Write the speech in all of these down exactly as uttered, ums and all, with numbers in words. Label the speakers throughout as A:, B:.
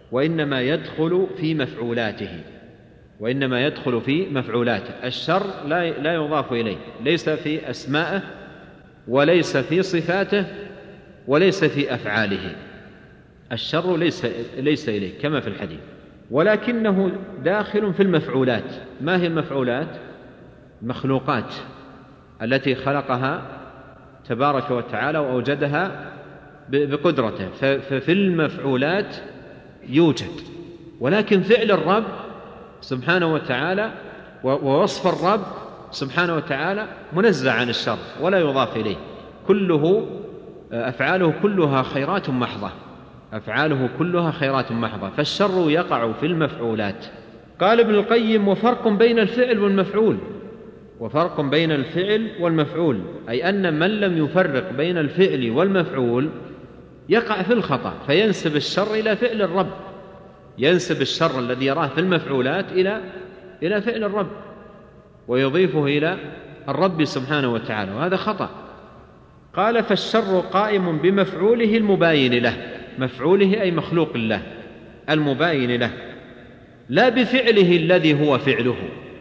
A: وإنما يدخل في مفعولاته وإنما يدخل في مفعولاته. الشر لا لا يضاف إليه، ليس في أسمائه وليس في صفاته وليس في أفعاله. الشر ليس ليس إليه كما في الحديث، ولكنه داخل في المفعولات. ما هي المفعولات؟ مخلوقات التي خلقها تبارك وتعالى وأوجدها بقدرته، ففي المفعولات يوجد. ولكن فعل الرب سبحانه وتعالى ووصف الرب سبحانه وتعالى منزه عن الشر ولا يضاف إليه، كله أفعاله كلها خيرات محضة، أفعاله كلها خيرات محضة، فالشر يقع في المفعولات. قال ابن القيم: وفرق بين الفعل والمفعول وفرق بين الفعل والمفعول أي أن من لم يفرق بين الفعل والمفعول يقع في الخطأ، فينسب الشر إلى فعل الرب، ينسب الشر الذي يراه في المفعولات إلى إلى فعل الرب ويضيفه إلى الرب سبحانه وتعالى، وهذا خطأ. قال: فالشر قائم بمفعوله المباين له، مفعوله أي مخلوق الله المباين له، لا بفعله الذي هو فعله.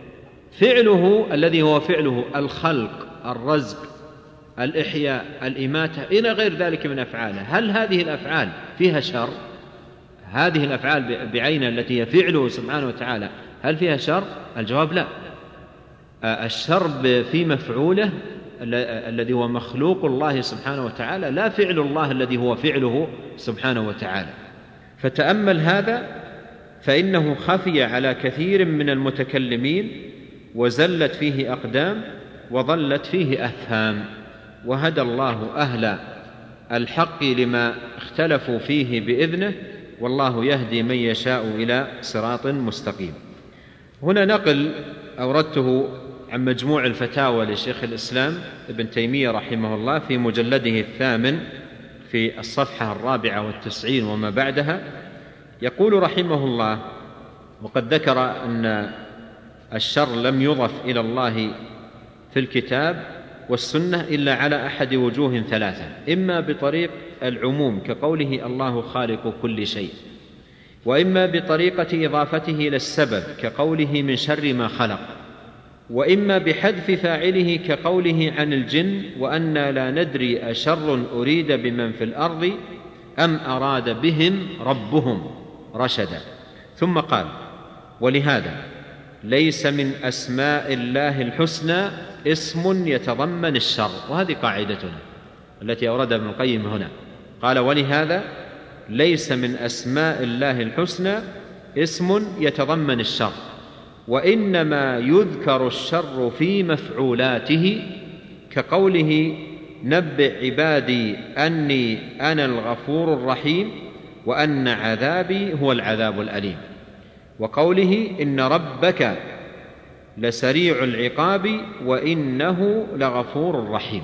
A: فعله الذي هو فعله الخلق، الرزق، الإحياء، الإماتة إلى غير ذلك من أفعاله. هل هذه الأفعال فيها شر؟ هذه الأفعال بعينها التي هي فعله سبحانه وتعالى هل فيها شر؟ الجواب لا. الشر في مفعوله الذي هو مخلوق الله سبحانه وتعالى، لا فعل الله الذي هو فعله سبحانه وتعالى. فتأمل هذا فإنه خفي على كثير من المتكلمين وزلت فيه أقدام وضلت فيه أفهام، وهدى الله أهل الحق لما اختلفوا فيه بإذنه، والله يهدي من يشاء إلى صراط مستقيم. هنا نقل أوردته عن مجموع الفتاوى لشيخ الإسلام ابن تيمية رحمه الله في مجلده الثامن في الصفحة الرابعة والتسعين وما بعدها. يقول رحمه الله: وقد ذكر أن الشر لم يضف إلى الله في الكتاب والسنة إلا على أحد وجوه ثلاثة: إما بطريق العموم كقوله الله خالق كل شيء، وإما بطريقة إضافته إلى السبب كقوله من شر ما خلق، وإما بحذف فاعله كقوله عن الجن وأنا لا ندري أشر أريد بمن في الأرض أم أراد بهم ربهم رشدا. ثم قال: ولهذا ليس من أسماء الله الحسنى اسم يتضمن الشر. وهذه قاعدتنا التي أوردها ابن القيم هنا، قال: ولهذا ليس من أسماء الله الحسنى اسم يتضمن الشر، وإنما يذكر الشر في مفعولاته كقوله نبئ عبادي أني أنا الغفور الرحيم وأن عذابي هو العذاب الأليم، وقوله إن ربك لسريع العقاب وإنه لغفور رحيم.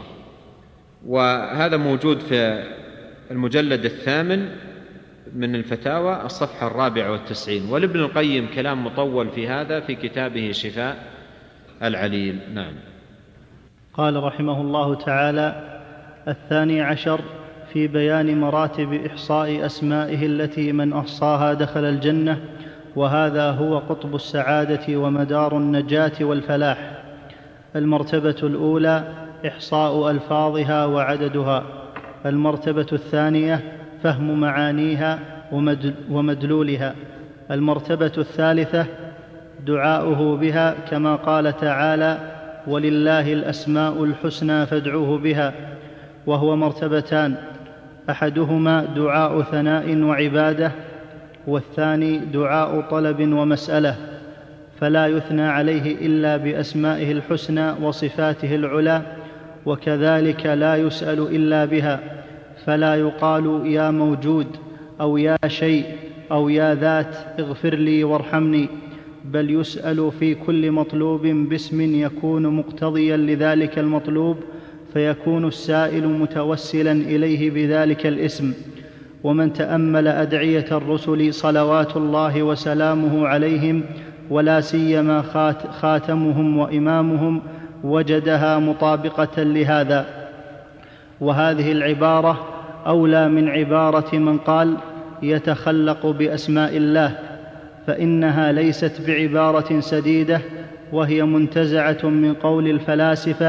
A: وهذا موجود في المجلد الثامن من الفتاوى الصفحة الرابعة والتسعين. ولابن القيم كلام مطول في هذا في كتابه شفاء العليل. نعم.
B: قال رحمه الله تعالى: الثاني عشر في بيان مراتب إحصاء أسمائه التي من أحصاها دخل الجنة، وهذا هو قطب السعادة ومدار النجاة والفلاح. المرتبة الأولى إحصاء ألفاظها وعددها. المرتبة الثانية فهم معانيها ومدلولها. المرتبة الثالثة دعاؤه بها كما قال تعالى: ولله الأسماء الحسنى فادعوه بها. وهو مرتبتان: أحدهما دعاء ثناء وعبادة، والثاني دعاء طلب ومسألة، فلا يثنى عليه إلا بأسمائه الحسنى وصفاته العلى، وكذلك لا يسأل إلا بها، فلا يقال يا موجود أو يا شيء أو يا ذات اغفر لي وارحمني، بل يسأل في كل مطلوب باسم يكون مقتضيا لذلك المطلوب، فيكون السائل متوسلا إليه بذلك الاسم. ومن تأمل أدعية الرسل صلوات الله وسلامه عليهم، ولا سيما خاتمهم وإمامهم، وجدها مطابقة لهذا. وهذه العبارة أولى من عبارة من قال: يتخلق بأسماء الله، فإنها ليست بعبارة سديدة، وهي منتزعة من قول الفلاسفة: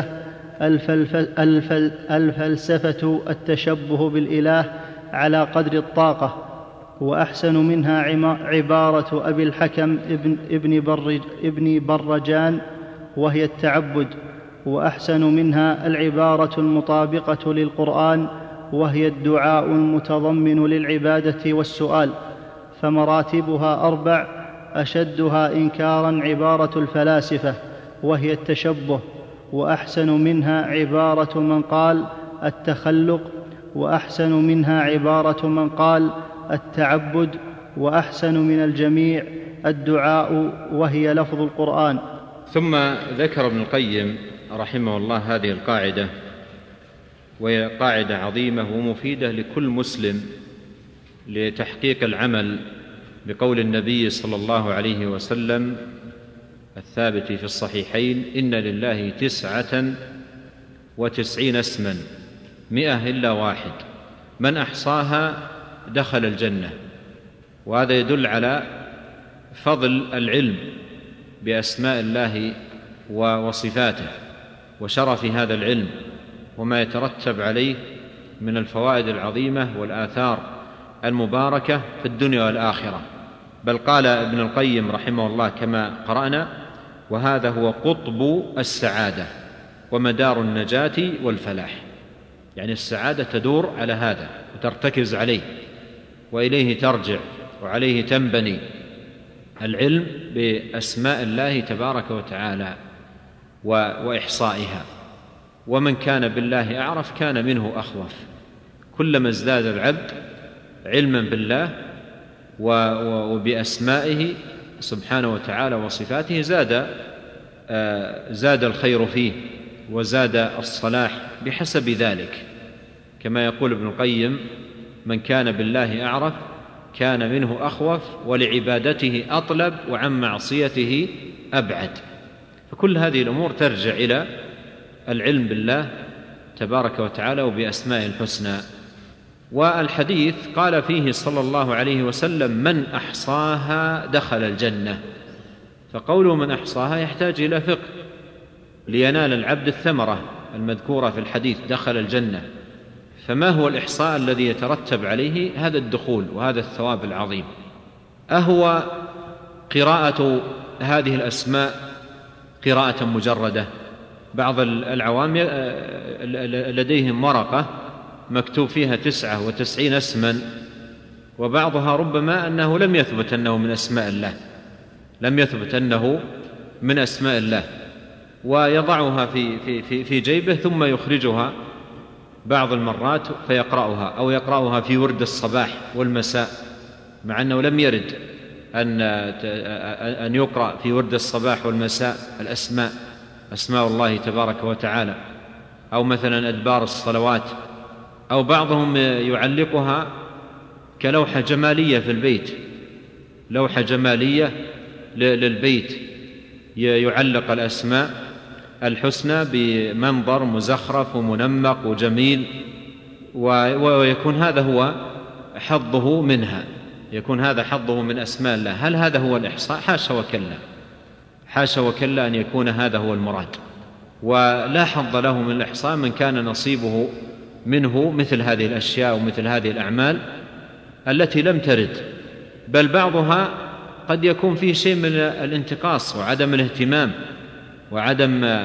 B: الفلسفة التشبه بالإله على قدر الطاقة. وأحسن منها عبارة أبي الحكم ابن, برج ابن برجان، وهي التعبد. وأحسن منها العبارة المطابقة للقرآن، وهي الدعاء المتضمن للعبادة والسؤال. فمراتبها أربع، أشدها إنكارا عبارة الفلاسفة، وهي التشبه. وأحسن منها عبارة من قال التخلق، وأحسن منها عبارة من قال التعبد، وأحسن من الجميع الدعاء، وهي لفظ القرآن.
A: ثم ذكر ابن القيم رحمه الله هذه القاعدة، وهي قاعدة عظيمة ومفيدة لكل مسلم لتحقيق العمل بقول النبي صلى الله عليه وسلم الثابت في الصحيحين: إن لله تسعة وتسعين اسما مئة إلا واحد، من أحصاها دخل الجنة. وهذا يدل على فضل العلم بأسماء الله وصفاته وشرف هذا العلم وما يترتب عليه من الفوائد العظيمة والآثار المباركة في الدنيا والآخرة. بل قال ابن القيم رحمه الله كما قرأنا: وهذا هو قطب السعادة ومدار النجاة والفلاح. يعني السعادة تدور على هذا وترتكز عليه وإليه ترجع وعليه تنبني، العلم بأسماء الله تبارك وتعالى وإحصائها. ومن كان بالله أعرف كان منه أخوف. كلما ازداد العبد علما بالله وبأسمائه سبحانه وتعالى وصفاته زاد زاد الخير فيه وزاد الصلاح بحسب ذلك. كما يقول ابن القيم: من كان بالله أعرف كان منه أخوف، ولعبادته أطلب، وعن معصيته أبعد. فكل هذه الأمور ترجع إلى العلم بالله تبارك وتعالى وبأسماء الحسنى. والحديث قال فيه صلى الله عليه وسلم: من أحصاها دخل الجنة. فقوله من أحصاها يحتاج إلى فقه لينال العبد الثمرة المذكورة في الحديث: دخل الجنة. فما هو الإحصاء الذي يترتب عليه هذا الدخول وهذا الثواب العظيم؟ أهو قراءة هذه الأسماء قراءة مجردة؟ بعض العوام لديهم ورقة مكتوب فيها تسعة وتسعين اسما، وبعضها ربما أنه لم يثبت أنه من أسماء الله لم يثبت أنه من أسماء الله ويضعها في, في, في, في جيبه ثم يخرجها بعض المرات فيقرأها، أو يقرأها في ورد الصباح والمساء، مع أنه لم يرد أن, أن يقرأ في ورد الصباح والمساء الأسماء أسماء الله تبارك وتعالى، أو مثلا أدبار الصلوات. أو بعضهم يعلقها كلوحة جمالية في البيت، لوحة جمالية للبيت يعلق الأسماء الحسنى بمنظر مزخرف ومنمق وجميل، ويكون هذا هو حظه منها، يكون هذا حظه من أسماء الله. هل هذا هو الإحصاء؟ حاشا وكلا، حاشا وكلا أن يكون هذا هو المراد. ولا حظ له من الإحصاء من كان نصيبه منه مثل هذه الأشياء ومثل هذه الأعمال التي لم ترد، بل بعضها قد يكون فيه شيء من الانتقاص وعدم الاهتمام وعدم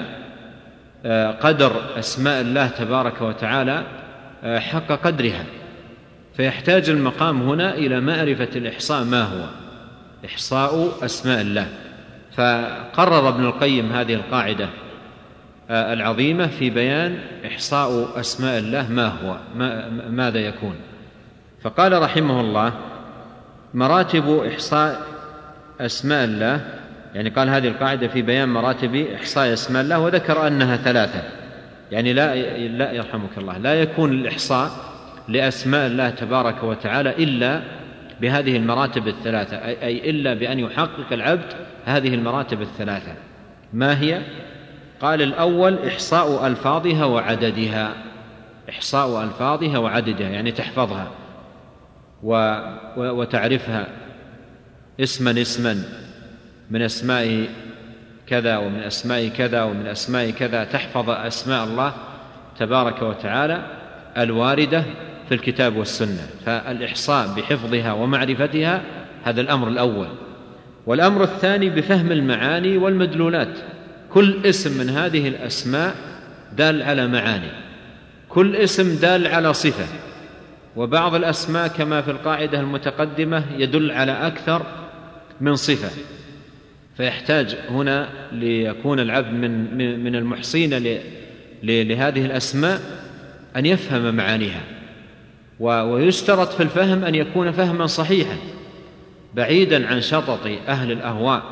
A: قدر أسماء الله تبارك وتعالى حق قدرها. فيحتاج المقام هنا إلى معرفة الإحصاء ما هو إحصاء أسماء الله. فقرر ابن القيم هذه القاعدة العظيمة في بيان إحصاء أسماء الله ما هو ما ماذا يكون. فقال رحمه الله: مراتب إحصاء أسماء الله، يعني قال هذه القاعدة في بيان مراتب إحصاء أسماء الله، وذكر أنها ثلاثة. يعني لا, لا يرحمك الله لا يكون الإحصاء لأسماء الله تبارك وتعالى إلا بهذه المراتب الثلاثة، أي إلا بأن يحقق العبد هذه المراتب الثلاثة. ما هي؟ قال: الأول إحصاء ألفاظها وعددها، إحصاء ألفاظها وعددها، يعني تحفظها وتعرفها اسما اسما من أسماء كذا ومن أسماء كذا ومن أسماء كذا، تحفظ أسماء الله تبارك وتعالى الواردة في الكتاب والسنة. فالإحصاء بحفظها ومعرفتها هذا الأمر الأول. والأمر الثاني بفهم المعاني والمدلولات. كل اسم من هذه الأسماء دال على معاني، كل اسم دال على صفة، وبعض الأسماء كما في القاعدة المتقدمة يدل على أكثر من صفة، فيحتاج هنا ليكون العبد من من المحصين لهذه الأسماء أن يفهم معانيها، ويشترط في الفهم أن يكون فهما صحيحا بعيدا عن شطط أهل الأهواء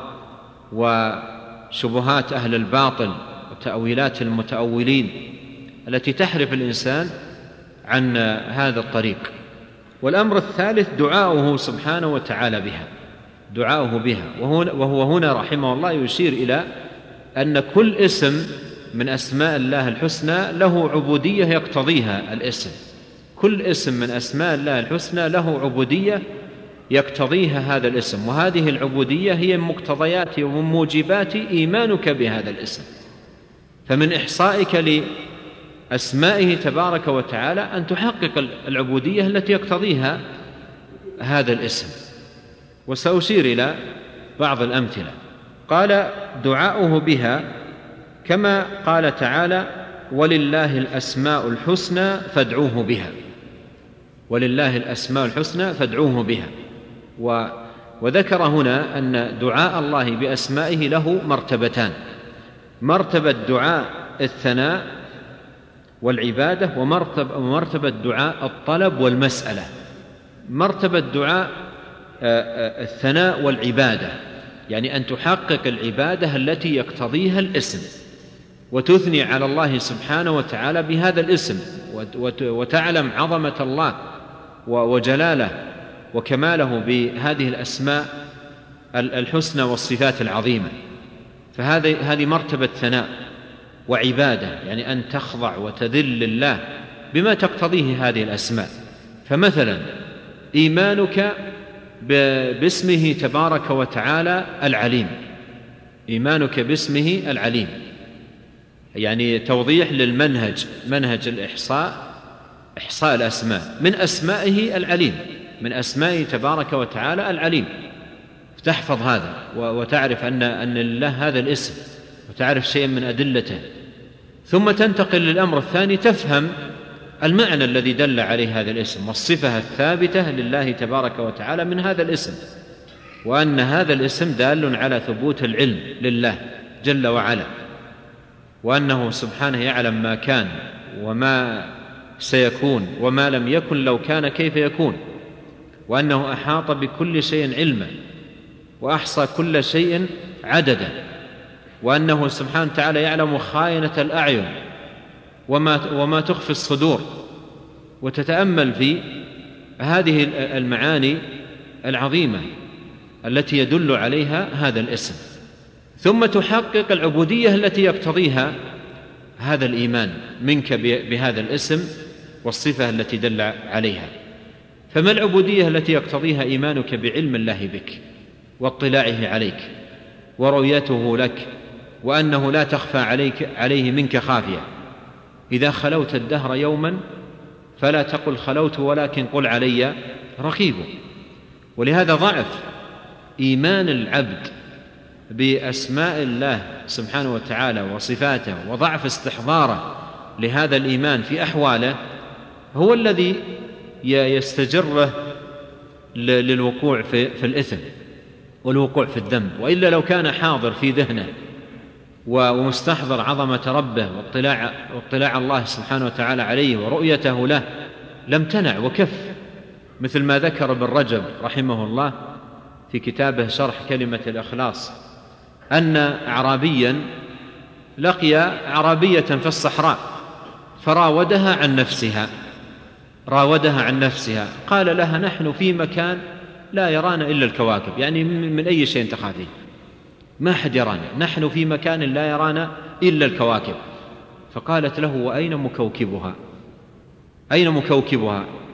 A: وشبهات أهل الباطل وتأويلات المتأولين التي تحرف الإنسان عن هذا الطريق. والأمر الثالث دعاؤه سبحانه وتعالى بها، دعاؤه بها، وهو هنا رحمه الله يشير إلى أن كل اسم من أسماء الله الحسنى له عبودية يقتضيها الاسم. كل اسم من أسماء الله الحسنى له عبودية يقتضيها هذا الاسم، وهذه العبودية هي مقتضيات وموجبات إيمانك بهذا الاسم. فمن إحصائك لأسمائه تبارك وتعالى أن تحقق العبودية التي يقتضيها هذا الاسم. وسأشير إلى بعض الأمثلة. قال دعاؤه بها كما قال تعالى ولله الأسماء الحسنى فادعوه بها، ولله الأسماء الحسنى فادعوه بها. وذكر هنا أن دعاء الله بأسمائه له مرتبتان: مرتبة دعاء الثناء والعبادة، ومرتبة دعاء الطلب والمسألة. مرتبة دعاء الثناء والعبادة يعني أن تحقق العبادة التي يقتضيها الاسم، وتثني على الله سبحانه وتعالى بهذا الاسم، وتعلم عظمة الله وجلاله وكماله بهذه الأسماء الحسنى والصفات العظيمة. فهذه هذه مرتبة ثناء وعبادة، يعني أن تخضع وتذل لله بما تقتضيه هذه الأسماء. فمثلا إيمانك باسمه تبارك وتعالى العليم، إيمانك باسمه العليم يعني توضيح للمنهج، منهج الإحصاء، إحصاء الأسماء. من أسمائه العليم، من أسمائه تبارك وتعالى العليم، تحفظ هذا وتعرف أن أن لله هذا الاسم، وتعرف شيئا من أدلته. ثم تنتقل للأمر الثاني، تفهم المعنى الذي دل عليه هذا الاسم والصفة الثابتة لله تبارك وتعالى من هذا الاسم، وأن هذا الاسم دال على ثبوت العلم لله جل وعلا، وأنه سبحانه يعلم ما كان وما سيكون وما لم يكن لو كان كيف يكون، وأنه أحاط بكل شيء علما وأحصى كل شيء عددا، وأنه سبحانه وتعالى يعلم خائنة الأعين وما, وما تخفي الصدور. وتتأمل في هذه المعاني العظيمة التي يدل عليها هذا الاسم، ثم تحقق العبودية التي يقتضيها هذا الإيمان منك بهذا الاسم والصفة التي دل عليها. فما العبودية التي يقتضيها إيمانك بعلم الله بك واطلاعه عليك ورؤيته لك، وأنه لا تخفى عليك عليه منك خافية. إذا خلوت الدهر يوما فلا تقل خلوت ولكن قل علي رقيب. ولهذا ضعف إيمان العبد بأسماء الله سبحانه وتعالى وصفاته، وضعف استحضاره لهذا الإيمان في أحواله، هو الذي يستجره للوقوع في, في الإثم والوقوع في الذنب. وإلا لو كان حاضر في ذهنه ومستحضر عظمة ربه واطلاع, واطلاع الله سبحانه وتعالى عليه ورؤيته له لم تنع وكف، مثل ما ذكر ابن رجب رحمه الله في كتابه شرح كلمة الإخلاص، أن أعرابيا لقي أعرابية في الصحراء فراودها عن نفسها راودها عن نفسها قال لها نحن في مكان لا يرانا إلا الكواكب، يعني من أي شيء تخافين، ما حد يرانا، نحن في مكان لا يرانا إلا الكواكب. فقالت له وأين مكوكبها؟ أين مكوكبها؟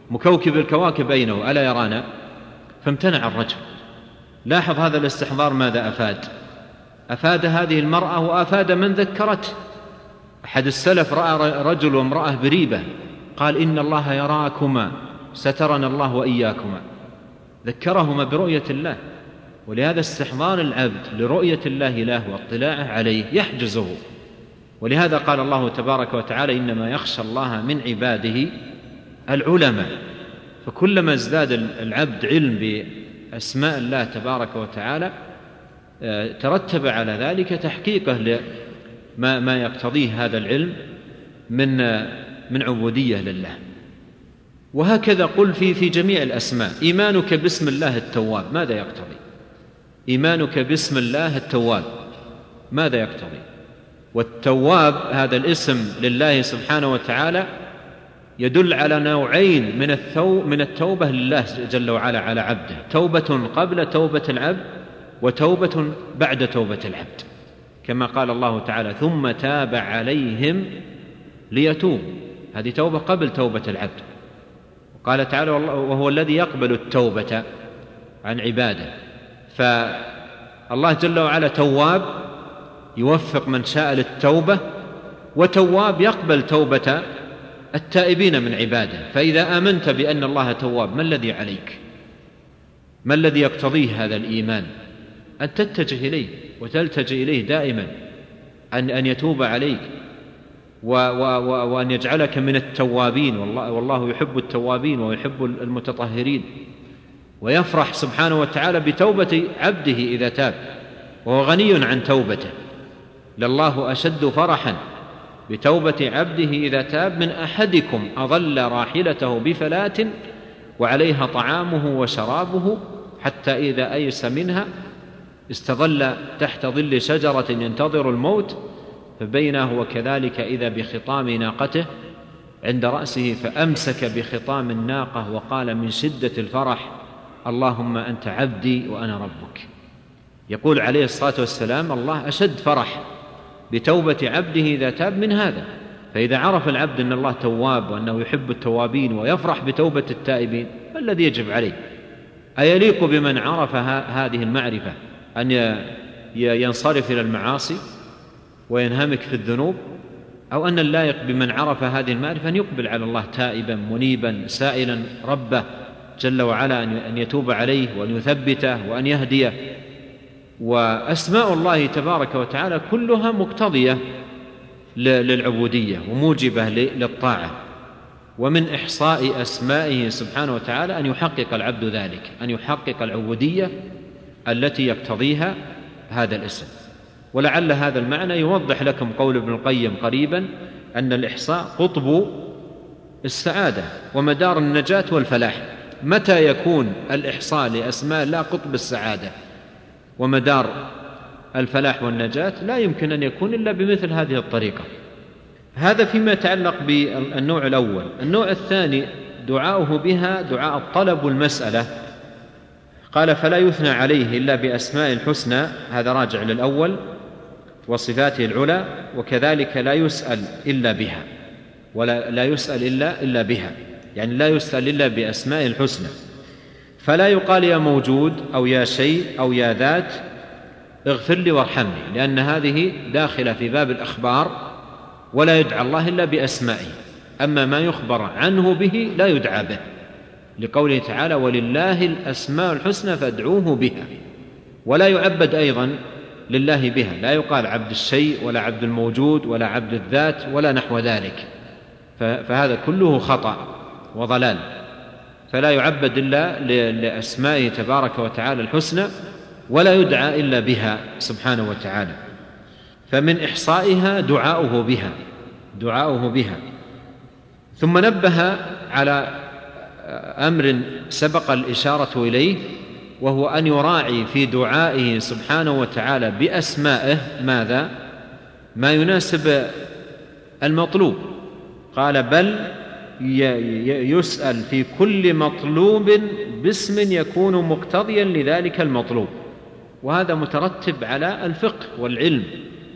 A: مكوكب الكواكب أينه ألا يرانا؟ فامتنع الرجل. لاحظ هذا الاستحضار ماذا أفاد؟ أفاد هذه المرأة وأفاد من ذكرته. أحد السلف رأى رجل وامرأة بريبة قال إن الله يراكما سترنا الله وإياكما، ذكرهما برؤية الله. ولهذا استحضار العبد لرؤية الله له واطلاعه عليه يحجزه. ولهذا قال الله تبارك وتعالى إنما يخشى الله من عباده العلماء. فكلما ازداد العبد علم بأسماء الله تبارك وتعالى ترتب على ذلك تحقيقه لما ما يقتضيه هذا العلم من من عبودية لله. وهكذا قل في في جميع الأسماء. إيمانك باسم الله التواب ماذا يقتضي؟ إيمانك باسم الله التواب ماذا يقتضي؟ والتواب هذا الاسم لله سبحانه وتعالى يدل على نوعين من الثو من التوبة لله جل وعلا على عبده: توبة قبل توبة العبد وتوبة بعد توبة العبد، كما قال الله تعالى ثم تاب عليهم ليتوبوا، هذه توبة قبل توبة العبد. قال تعالى وهو الذي يقبل التوبة عن عباده. فالله جل وعلا تواب يوفق من شاء للتوبة، وتواب يقبل توبة التائبين من عباده. فإذا آمنت بأن الله تواب ما الذي عليك؟ ما الذي يقتضيه هذا الإيمان؟ أن تتجه إليه وتلتجئ إليه دائما، أن أن يتوب عليك وأن يجعلك من التوابين. والله, والله يحب التوابين ويحب المتطهرين، ويفرح سبحانه وتعالى بتوبة عبده إذا تاب، وهو غني عن توبته. لله أشد فرحا بتوبة عبده إذا تاب من أحدكم أظل راحلته بفلاة وعليها طعامه وشرابه حتى إذا أيس منها استظل تحت ظل شجرة ينتظر الموت فبينه وكذلك إذا بخطام ناقته عند رأسه فأمسك بخطام الناقة وقال من شدة الفرح اللهم أنت عبدي وأنا ربك. يقول عليه الصلاة والسلام الله أشد فرح بتوبة عبده إذا تاب من هذا. فإذا عرف العبد أن الله تواب وأنه يحب التوابين ويفرح بتوبة التائبين ما الذي يجب عليه؟ أيليق بمن عرف هذه المعرفة أن ينصرف إلى المعاصي وينهمك في الذنوب، أو أن اللائق بمن عرف هذه المعرفة أن يقبل على الله تائبا منيبا سائلا ربه جل وعلا أن يتوب عليه وأن يثبته وأن يهديه؟ وأسماء الله تبارك وتعالى كلها مقتضية للعبودية وموجبة للطاعة. ومن إحصاء أسمائه سبحانه وتعالى أن يحقق العبد ذلك، أن يحقق العبودية التي يقتضيها هذا الاسم. ولعل هذا المعنى يوضح لكم قول ابن القيم قريبا أن الإحصاء قطب السعادة ومدار النجاة والفلاح. متى يكون الإحصاء لأسماء الله قطب السعادة ومدار الفلاح والنجاة؟ لا يمكن أن يكون إلا بمثل هذه الطريقة. هذا فيما يتعلق بالنوع الأول. النوع الثاني دعاؤه بها دعاء الطلب والمسألة. قال فلا يثنى عليه إلا بأسماء الحسنى، هذا راجع للأول، وصفاته العلى، وكذلك لا يسأل إلا بها، ولا لا يسأل إلا, إلا بها، يعني لا يسأل إلا بأسماء الحسنى. فلا يقال يا موجود أو يا شيء أو يا ذات اغفر لي وارحمني، لأن هذه داخلة في باب الأخبار، ولا يدعى الله إلا بأسمائه. أما ما يخبر عنه به لا يدعى به، لقوله تعالى ولله الأسماء الحسنى فادعوه بها. ولا يعبد أيضا لله بها، لا يقال عبد الشيء ولا عبد الموجود ولا عبد الذات ولا نحو ذلك، فهذا كله خطأ وضلال. فلا يعبد إلا لأسمائه تبارك وتعالى الحسنى، ولا يدعى إلا بها سبحانه وتعالى. فمن إحصائها دعاؤه بها دعاؤه بها ثم نبه على أمر سبق الإشارة إليه، وهو أن يراعي في دعائه سبحانه وتعالى بأسمائه ماذا؟ ما يناسب المطلوب. قال بل يسأل في كل مطلوب باسم يكون مقتضيا لذلك المطلوب. وهذا مترتب على الفقه والعلم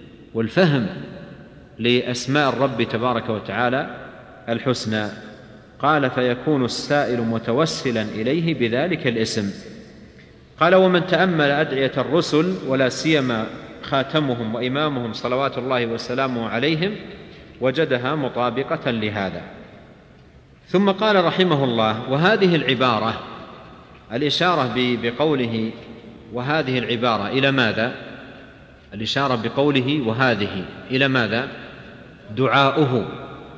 A: والفهم لأسماء الرب تبارك وتعالى الحسنى. قال: فيكون السائل متوسلا إليه بذلك الاسم. قال: ومن تأمل أدعية الرسل ولا سيما خاتمهم وإمامهم صلوات الله وسلامه عليهم وجدها مطابقة لهذا. ثم قال رحمه الله: وهذه العبارة، الإشارة بقوله وهذه العبارة إلى ماذا؟ الإشارة بقوله وهذه إلى ماذا؟ دعاؤه.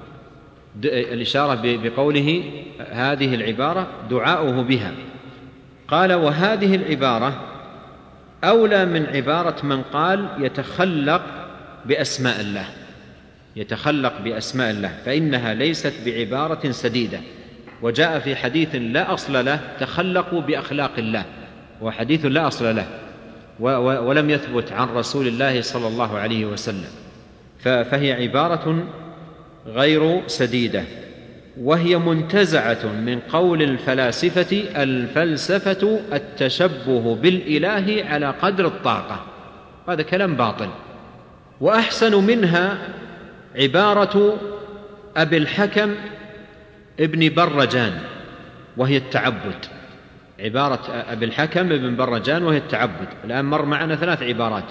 A: الإشارة بقوله هذه العبارة دعاؤه بها. قال: وهذه العبارة أولى من عبارة من قال يتخلق بأسماء الله، يتخلق بأسماء الله، فإنها ليست بعبارة سديدة. وجاء في حديث لا أصل له: تخلقوا بأخلاق الله، وحديث لا أصل له ولم يثبت عن رسول الله صلى الله عليه وسلم، فهي عبارة غير سديدة، وهي منتزعة من قول الفلاسفة: الفلسفة التشبه بالإله على قدر الطاقة. هذا كلام باطل. وأحسن منها عبارة أبي الحكم ابن برجان وهي التعبد. عبارة أبي الحكم ابن برجان وهي التعبد. الآن مر معنا ثلاث عبارات: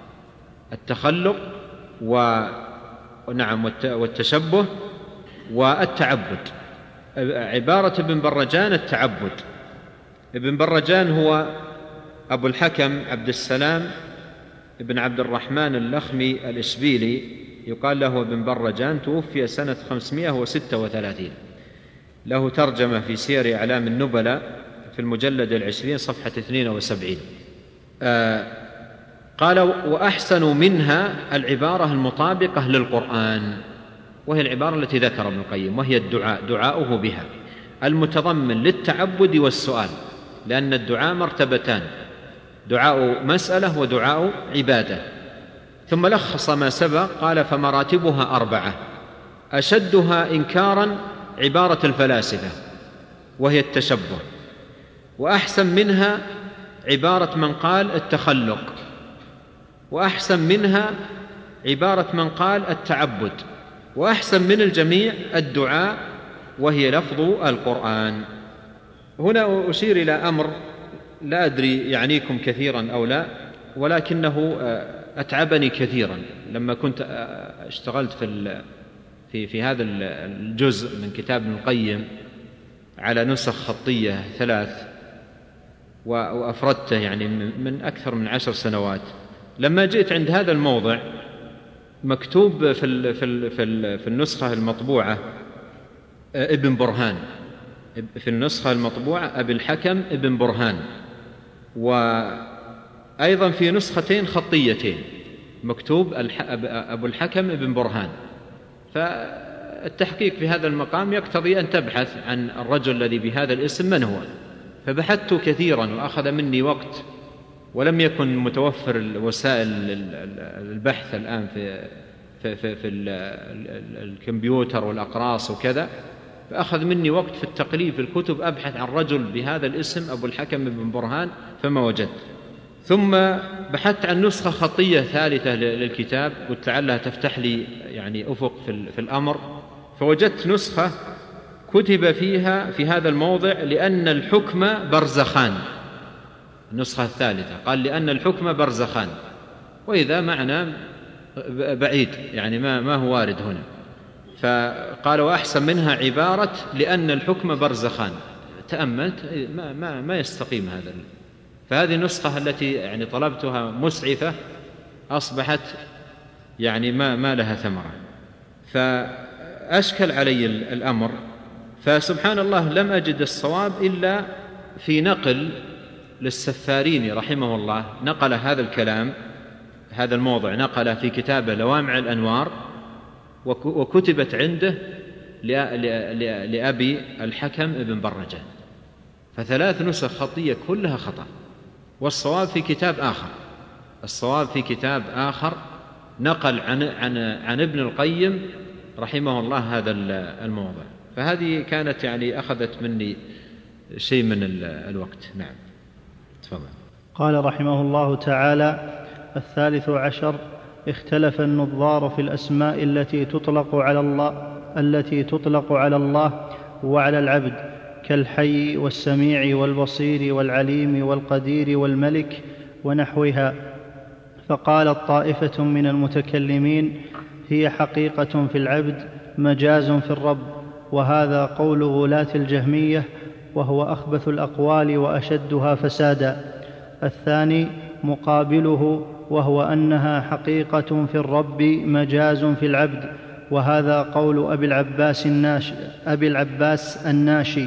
A: التخلق و نعم والتشبه والتعبد. عبارة ابن برجان التعبد. ابن برجان هو أبو الحكم عبد السلام ابن عبد الرحمن اللخمي الإشبيلي، يقال له ابن برجان، توفي سنة خمسمائة وستة وثلاثين. له ترجمة في سير أعلام النبلاء في المجلد العشرين صفحة اثنين وسبعين. آه قال: وأحسن منها العبارة المطابقة للقرآن، وهي العبارة التي ذكر ابن القيم، وهي الدعاء، دعاؤه بها، المتضمن للتعبد والسؤال، لأن الدعاء مرتبتان: دعاء مسألة ودعاء عبادة. ثم لخص ما سبق قال: فمراتبها أربعة، أشدها إنكارا عبارة الفلاسفة وهي التشبه، وأحسن منها عبارة من قال التخلق، وأحسن منها عبارة من قال التعبد، وأحسن من الجميع الدعاء وهي لفظ القرآن. هنا أشير إلى أمر لا أدري يعنيكم كثيرا أو لا، ولكنه أتعبني كثيرا لما كنت اشتغلت في في في هذا الجزء من كتاب ابن القيم على نسخ خطية ثلاث، وأفردته يعني من أكثر من عشر سنوات. لما جئت عند هذا الموضع مكتوب في ال في ال في, ال في النسخة المطبوعة ابن برهان، في النسخة المطبوعة أبي الحكم ابن برهان، وأيضا في نسختين خطيتين مكتوب أبو الحكم ابن برهان. فالتحقيق في هذا المقام يقتضي أن تبحث عن الرجل الذي بهذا الاسم من هو. فبحثت كثيرا وأخذ مني وقت، ولم يكن متوفر وسائل البحث الآن في في في, في الكمبيوتر والأقراص وكذا، فأخذ مني وقت في التقليب في الكتب أبحث عن رجل بهذا الاسم أبو الحكم بن برهان فما وجدت. ثم بحثت عن نسخة خطية ثالثة للكتاب، قلت لعلها تفتح لي يعني أفق في الأمر، فوجدت نسخة كتب فيها في هذا الموضع: لأن الحكم برزخان. النسخة الثالثة قال: لأن الحكم برزخان، وإذا معنى بعيد يعني ما ما هو وارد هنا. فقال: وأحسن منها عبارة لأن الحكم برزخان. تأملت ما ما ما يستقيم هذا. فهذه النسخة التي يعني طلبتها مسعفة أصبحت يعني ما ما لها ثمرة، فأشكل علي الأمر. فسبحان الله لم أجد الصواب إلا في نقل للسفاريني رحمه الله، نقل هذا الكلام، هذا الموضع نقل في كتابه لوامع الأنوار، وكتبت عنده لأبي الحكم ابن برجان. فثلاث نسخ خطية كلها خطأ، والصواب في كتاب آخر، الصواب في كتاب آخر نقل عن, عن, عن ابن القيم رحمه الله هذا الموضع. فهذه كانت يعني أخذت مني شيء من الوقت. نعم تفضل.
B: قال رحمه الله تعالى: الثالث عشر: اختلف النظار في الأسماء التي تطلق على الله التي تطلق على الله وعلى العبد، كالحي والسميع والبصير والعليم والقدير والملك ونحوها. فقالت طائفة من المتكلمين: هي حقيقة في العبد مجاز في الرب، وهذا قول غلاة الجهمية، وهو أخبث الأقوال وأشدها فسادا. الثاني مقابله، وهو أنها حقيقة في الرب مجاز في العبد، وهذا قول أبي العباس الناشي, أبي العباس الناشي.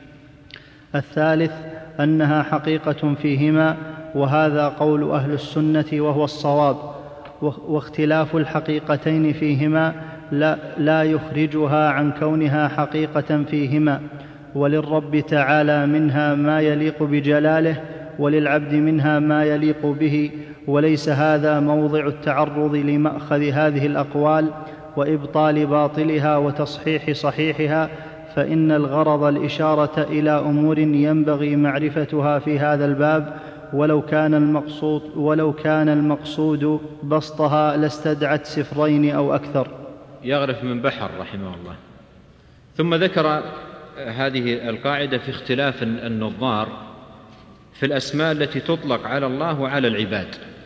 B: الثالث أنها حقيقة فيهما، وهذا قول أهل السنة وهو الصواب. واختلاف الحقيقتين فيهما لا, لا يخرجها عن كونها حقيقة فيهما، وللرب تعالى منها ما يليق بجلاله، وللعبد منها ما يليق به، وليس هذا موضع التعرض لمأخذ هذه الأقوال وإبطال باطلها وتصحيح صحيحها، فإن الغرض الإشارة إلى أمور ينبغي معرفتها في هذا الباب، ولو كان المقصود, ولو كان المقصود بسطها لاستدعت سفرين أو أكثر.
A: يغرف من بحر رحمه الله. ثم ذكر هذه القاعدة في اختلاف النظار في الأسماء التي تطلق على الله وعلى العباد: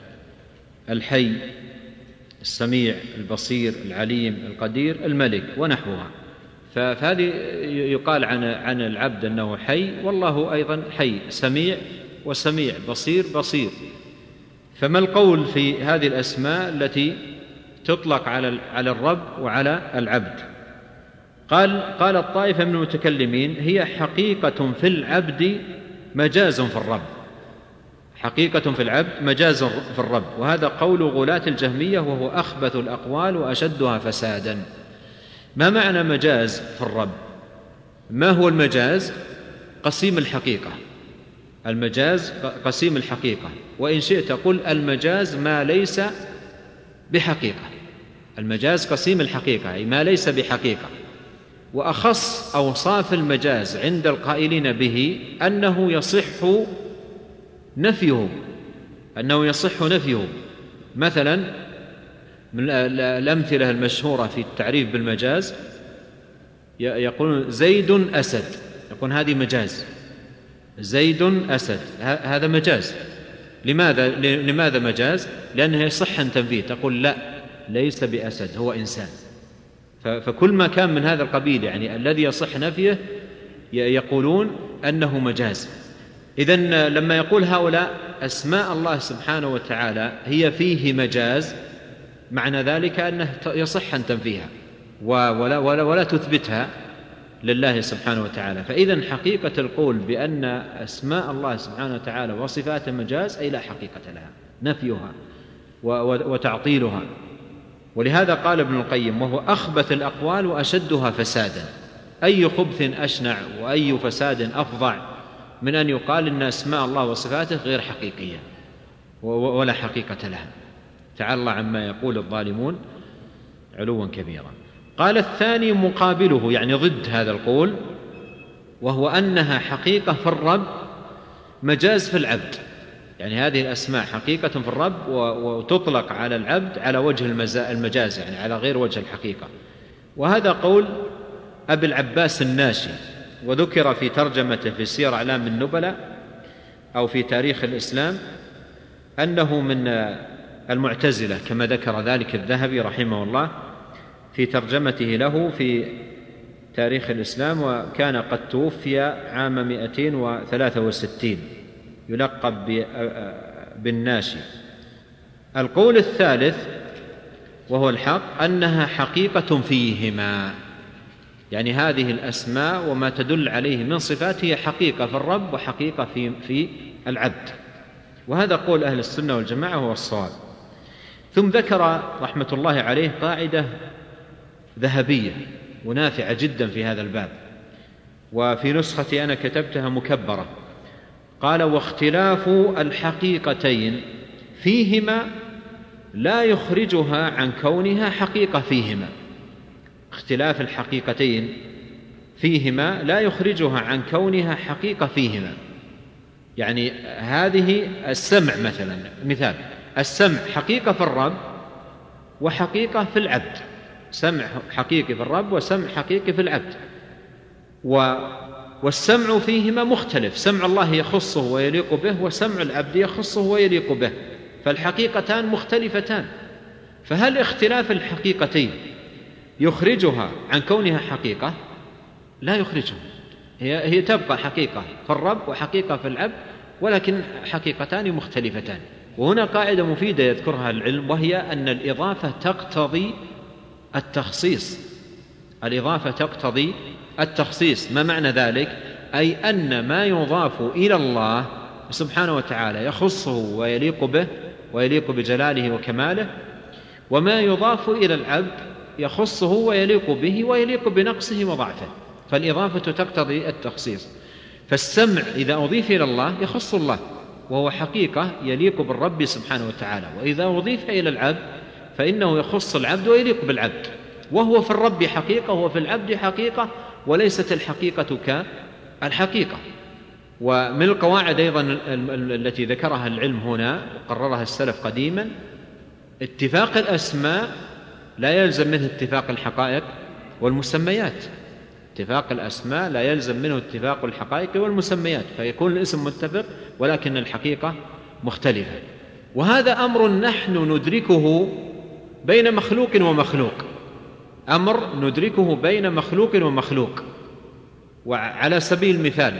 A: الحي، السميع، البصير، العليم، القدير، الملك ونحوها. فهذه يقال عن عن العبد أنه حي، والله أيضا حي، سميع وسميع، بصير بصير. فما القول في هذه الأسماء التي تطلق على على الرب وعلى العبد؟ قال قال الطائفة من المتكلمين: هي حقيقة في العبد مجاز في الرب، حقيقة في العبد مجاز في الرب، وهذا قول غلاة الجهمية، وهو أخبث الأقوال وأشدها فسادا. ما معنى مجاز في الرب؟ ما هو المجاز؟ قسيم الحقيقة. المجاز قسيم الحقيقة، وإن شئت قل المجاز ما ليس بحقيقة. المجاز قسيم الحقيقة، أي ما ليس بحقيقة. وأخص أوصاف المجاز عند القائلين به أنه يصح نفيه، أنه يصح نفيه. مثلا من الأمثلة المشهورة في التعريف بالمجاز يقول زيد أسد، يقول هذه مجاز، زيد أسد، هذا مجاز. لماذا لماذا مجاز؟ لأنه يصح أن تنفيه، تقول لا، ليس بأسد، هو إنسان. فكل ما كان من هذا القبيل، يعني الذي يصح نفيه، يقولون أنه مجاز. إذن لما يقول هؤلاء أسماء الله سبحانه وتعالى هي فيه مجاز، معنى ذلك أنه يصح أن تنفيها ولا, ولا, ولا تثبتها لله سبحانه وتعالى. فإذن حقيقة القول بأن أسماء الله سبحانه وتعالى وصفاته مجاز أي لا حقيقة لها، نفيها وتعطيلها. ولهذا قال ابن القيم: وهو أخبث الأقوال وأشدها فسادا. أي خبث أشنع وأي فساد أفظع من أن يقال إن أسماء الله وصفاته غير حقيقية ولا حقيقة لها. تعالى الله عما يقول الظالمون علوا كبيرا. قال الثاني مقابله، يعني ضد هذا القول، وهو أنها حقيقة في الرب مجاز في العبد. يعني هذه الأسماء حقيقة في الرب وتطلق على العبد على وجه المجاز، يعني على غير وجه الحقيقة. وهذا قول أبي العباس الناشي، وذكر في ترجمته في سير أعلام النبلاء أو في تاريخ الإسلام أنه من المعتزلة، كما ذكر ذلك الذهبي رحمه الله في ترجمته له في تاريخ الإسلام، وكان قد توفي عام مئتين وثلاثة وستين، يلقب بالناشي. القول الثالث وهو الحق أنها حقيقة فيهما، يعني هذه الأسماء وما تدل عليه من صفات هي حقيقة في الرب وحقيقة في, في العبد، وهذا قول أهل السنة والجماعة هو الصواب. ثم ذكر رحمة الله عليه قاعدة ذهبية ونافعة جدا في هذا الباب، وفي نسختي أنا كتبتها مكبرة. قال: واختلاف الحقيقتين فيهما لا يخرجها عن كونها حقيقة فيهما. اختلاف الحقيقتين فيهما لا يخرجها عن كونها حقيقة فيهما. يعني هذه السمع مثلا، مثال السمع حقيقة في الرب وحقيقة في العبد، سمع حقيقي في الرب وسمع حقيقي في العبد. والسمع فيهما مختلف، سمع الله يخصه ويليق به، وسمع العبد يخصه ويليق به، فالحقيقتان مختلفتان. فهل اختلاف الحقيقتين يخرجها عن كونها حقيقة؟ لا يخرجها، هي, هي تبقى حقيقة في الرب وحقيقة في العبد، ولكن حقيقتان مختلفتان. وهنا قاعدة مفيدة يذكرها العلم، وهي أن الإضافة تقتضي التخصيص. الإضافة تقتضي التخصيص. ما معنى ذلك؟ أي أن ما يضاف إلى الله سبحانه وتعالى يخصه ويليق به ويليق بجلاله وكماله، وما يضاف إلى العبد يخصه ويليق به ويليق بنقصه وضعفه. فالإضافة تقتضي التخصيص. فالسمع إذا أضيف إلى الله يخص الله وهو حقيقة يليق بالرب سبحانه وتعالى، وإذا أضيف إلى العبد فإنه يخص العبد ويليق بالعبد، وهو في الرب حقيقة وهو في العبد حقيقة، وليست الحقيقة كالحقيقة. ومن القواعد أيضا التي ذكرها العلم هنا وقررها السلف قديما، اتفاق الأسماء لا يلزم منه اتفاق الحقائق والمسميات. اتفاق الأسماء لا يلزم منه اتفاق الحقائق والمسميات، فيكون الاسم متفق ولكن الحقيقة مختلفة. وهذا أمر نحن ندركه بين مخلوق ومخلوق، أمر ندركه بين مخلوق ومخلوق. وعلى سبيل المثال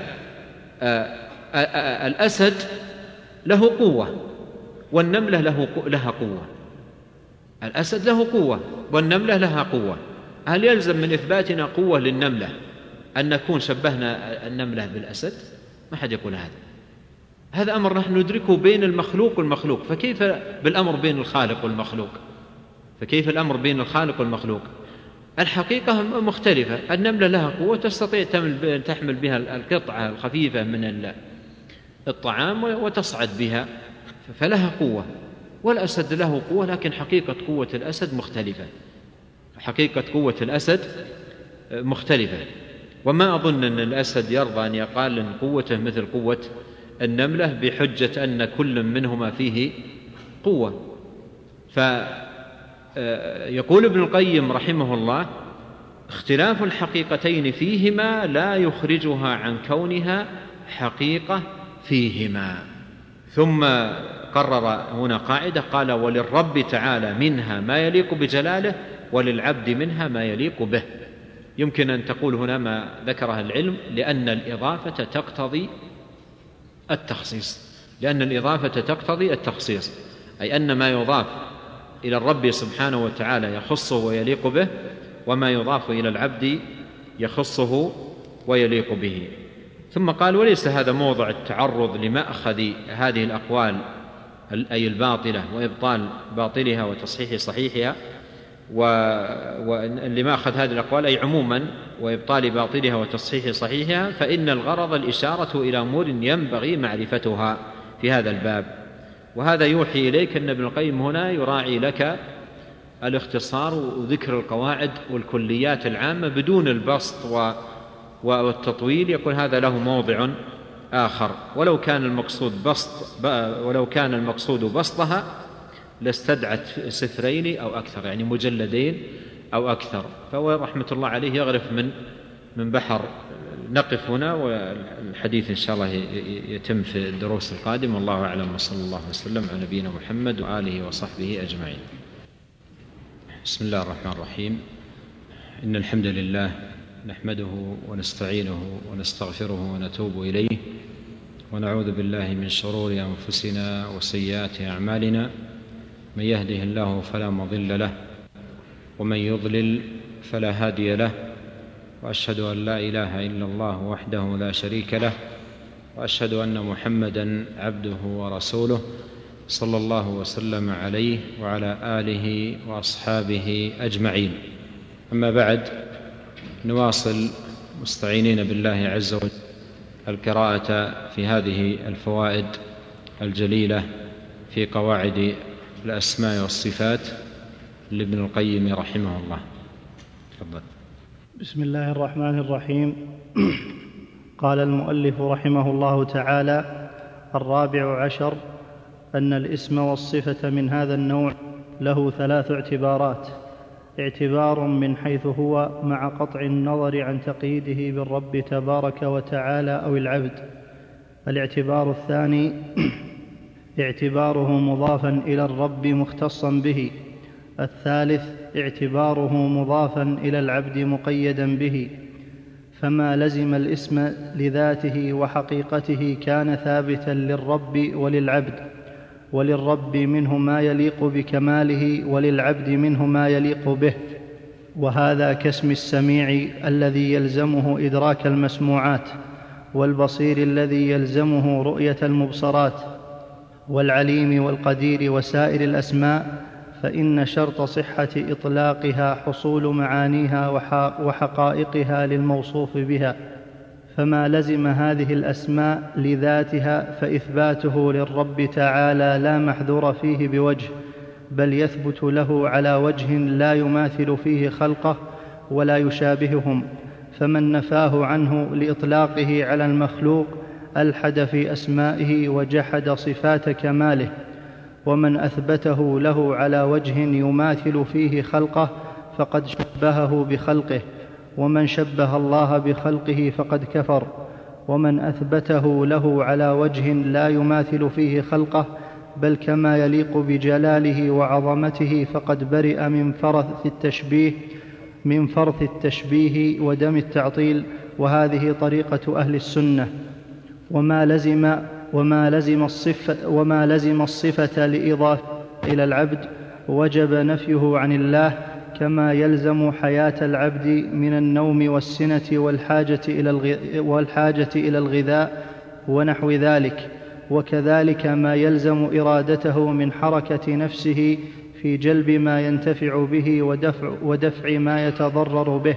A: الأسد له قوة والنملة له لها قوة. الأسد له قوة والنملة لها قوة. هل يلزم من إثباتنا قوة للنملة أن نكون شبهنا النملة بالأسد؟ ما حد يقول هذا. هذا أمر نحن ندركه بين المخلوق والمخلوق، فكيف بالأمر بين الخالق والمخلوق؟ فكيف الأمر بين الخالق والمخلوق؟ الحقيقة مختلفة. النملة لها قوة تستطيع تحمل بها القطعة الخفيفة من الطعام وتصعد بها، فلها قوة. والأسد له قوة، لكن حقيقة قوة الأسد مختلفة. حقيقة قوة الأسد مختلفة. وما أظن أن الأسد يرضى أن يقال أن قوته مثل قوة النملة بحجة أن كل منهما فيه قوة. فيقول ابن القيم رحمه الله: اختلاف الحقيقتين فيهما لا يخرجها عن كونها حقيقة فيهما. ثم قرر هنا قاعدة قال: وللرب تعالى منها ما يليق بجلاله وللعبد منها ما يليق به. يمكن أن تقول هنا ما ذكرها العلم لأن الإضافة تقتضي التخصيص، لأن الإضافة تقتضي التخصيص، أي أن ما يضاف إلى الرب سبحانه وتعالى يخصه ويليق به، وما يضاف إلى العبد يخصه ويليق به. ثم قال: وليس هذا موضع التعرض لمأخذ هذه الأقوال أي الباطلة وإبطال باطلها وتصحيح صحيحها، ولمأخذ هذه الأقوال أي عموما وإبطال باطلها وتصحيح صحيحها، فإن الغرض الإشارة إلى أمور ينبغي معرفتها في هذا الباب. وهذا يوحي إليك أن ابن القيم هنا يراعي لك الاختصار وذكر القواعد والكليات العامة بدون البسط والتطويل. يقول هذا له موضع آخر، ولو كان المقصود بسط ولو كان المقصود بسطها لاستدعت سفرين أو أكثر، يعني مجلدين أو أكثر. فهو رحمة الله عليه يغرف من من بحر. نقف هنا، والحديث إن شاء الله يتم في الدروس القادمة. والله أعلم، وصلى الله وسلم على نبينا محمد وآله وصحبه أجمعين. بسم الله الرحمن الرحيم. إن الحمد لله نحمده ونستعينه ونستغفره ونتوب إليه، ونعوذ بالله من شرور أنفسنا وسيئات أعمالنا. من يهده الله فلا مضل له، ومن يضلل فلا هادي له، وأشهد أن لا إله إلا الله وحده لا شريك له، وأشهد أن محمدًا عبده ورسوله صلى الله وسلم عليه وعلى آله وأصحابه أجمعين. أما بعد، نواصل مستعينين بالله عز وجل القراءة في هذه الفوائد الجليلة في قواعد الأسماء والصفات لابن القيم رحمه الله. تفضل.
B: بسم الله الرحمن الرحيم. قال المؤلف رحمه الله تعالى: الرابع عشر أن الاسم والصفة من هذا النوع له ثلاث اعتبارات. اعتبار من حيث هو مع قطع النظر عن تقييده بالرب تبارك وتعالى أو العبد. الاعتبار الثاني اعتباره مضافا إلى الرب مختصا به. الثالث اعتباره مضافا إلى العبد مقيدا به، فما لزم الاسم لذاته وحقيقته كان ثابتا للرب وللعبد، وللرب منه ما يليق بكماله وللعبد منه ما يليق به، وهذا كاسم السميع الذي يلزمه إدراك المسموعات، والبصير الذي يلزمه رؤية المبصرات، والعليم والقدير وسائر الأسماء، فإن شرط صحة إطلاقها حصول معانيها وحقائقها للموصوف بها. فما لزم هذه الأسماء لذاتها فإثباته للرب تعالى لا محذور فيه بوجه، بل يثبت له على وجه لا يماثل فيه خلقه ولا يشابههم. فمن نفاه عنه لإطلاقه على المخلوق ألحد في أسمائه وجحد صفات كماله، ومن أثبته له على وجه يماثل فيه خلقه فقد شبهه بخلقه، ومن شبه الله بخلقه فقد كفر، ومن أثبته له على وجه لا يماثل فيه خلقه بل كما يليق بجلاله وعظمته فقد برئ من فرث التشبيه من فرث التشبيه ودم التعطيل، وهذه طريقة أهل السنة. وما لزم وما لزم الصفة وما لزم الصفة لإضافة إلى العبد وجب نفيه عن الله، كما يلزم حياة العبد من النوم والسنة والحاجة إلى والحاجة إلى الغذاء ونحو ذلك، وكذلك ما يلزم إرادته من حركة نفسه في جلب ما ينتفع به ودفع, ودفع ما يتضرر به،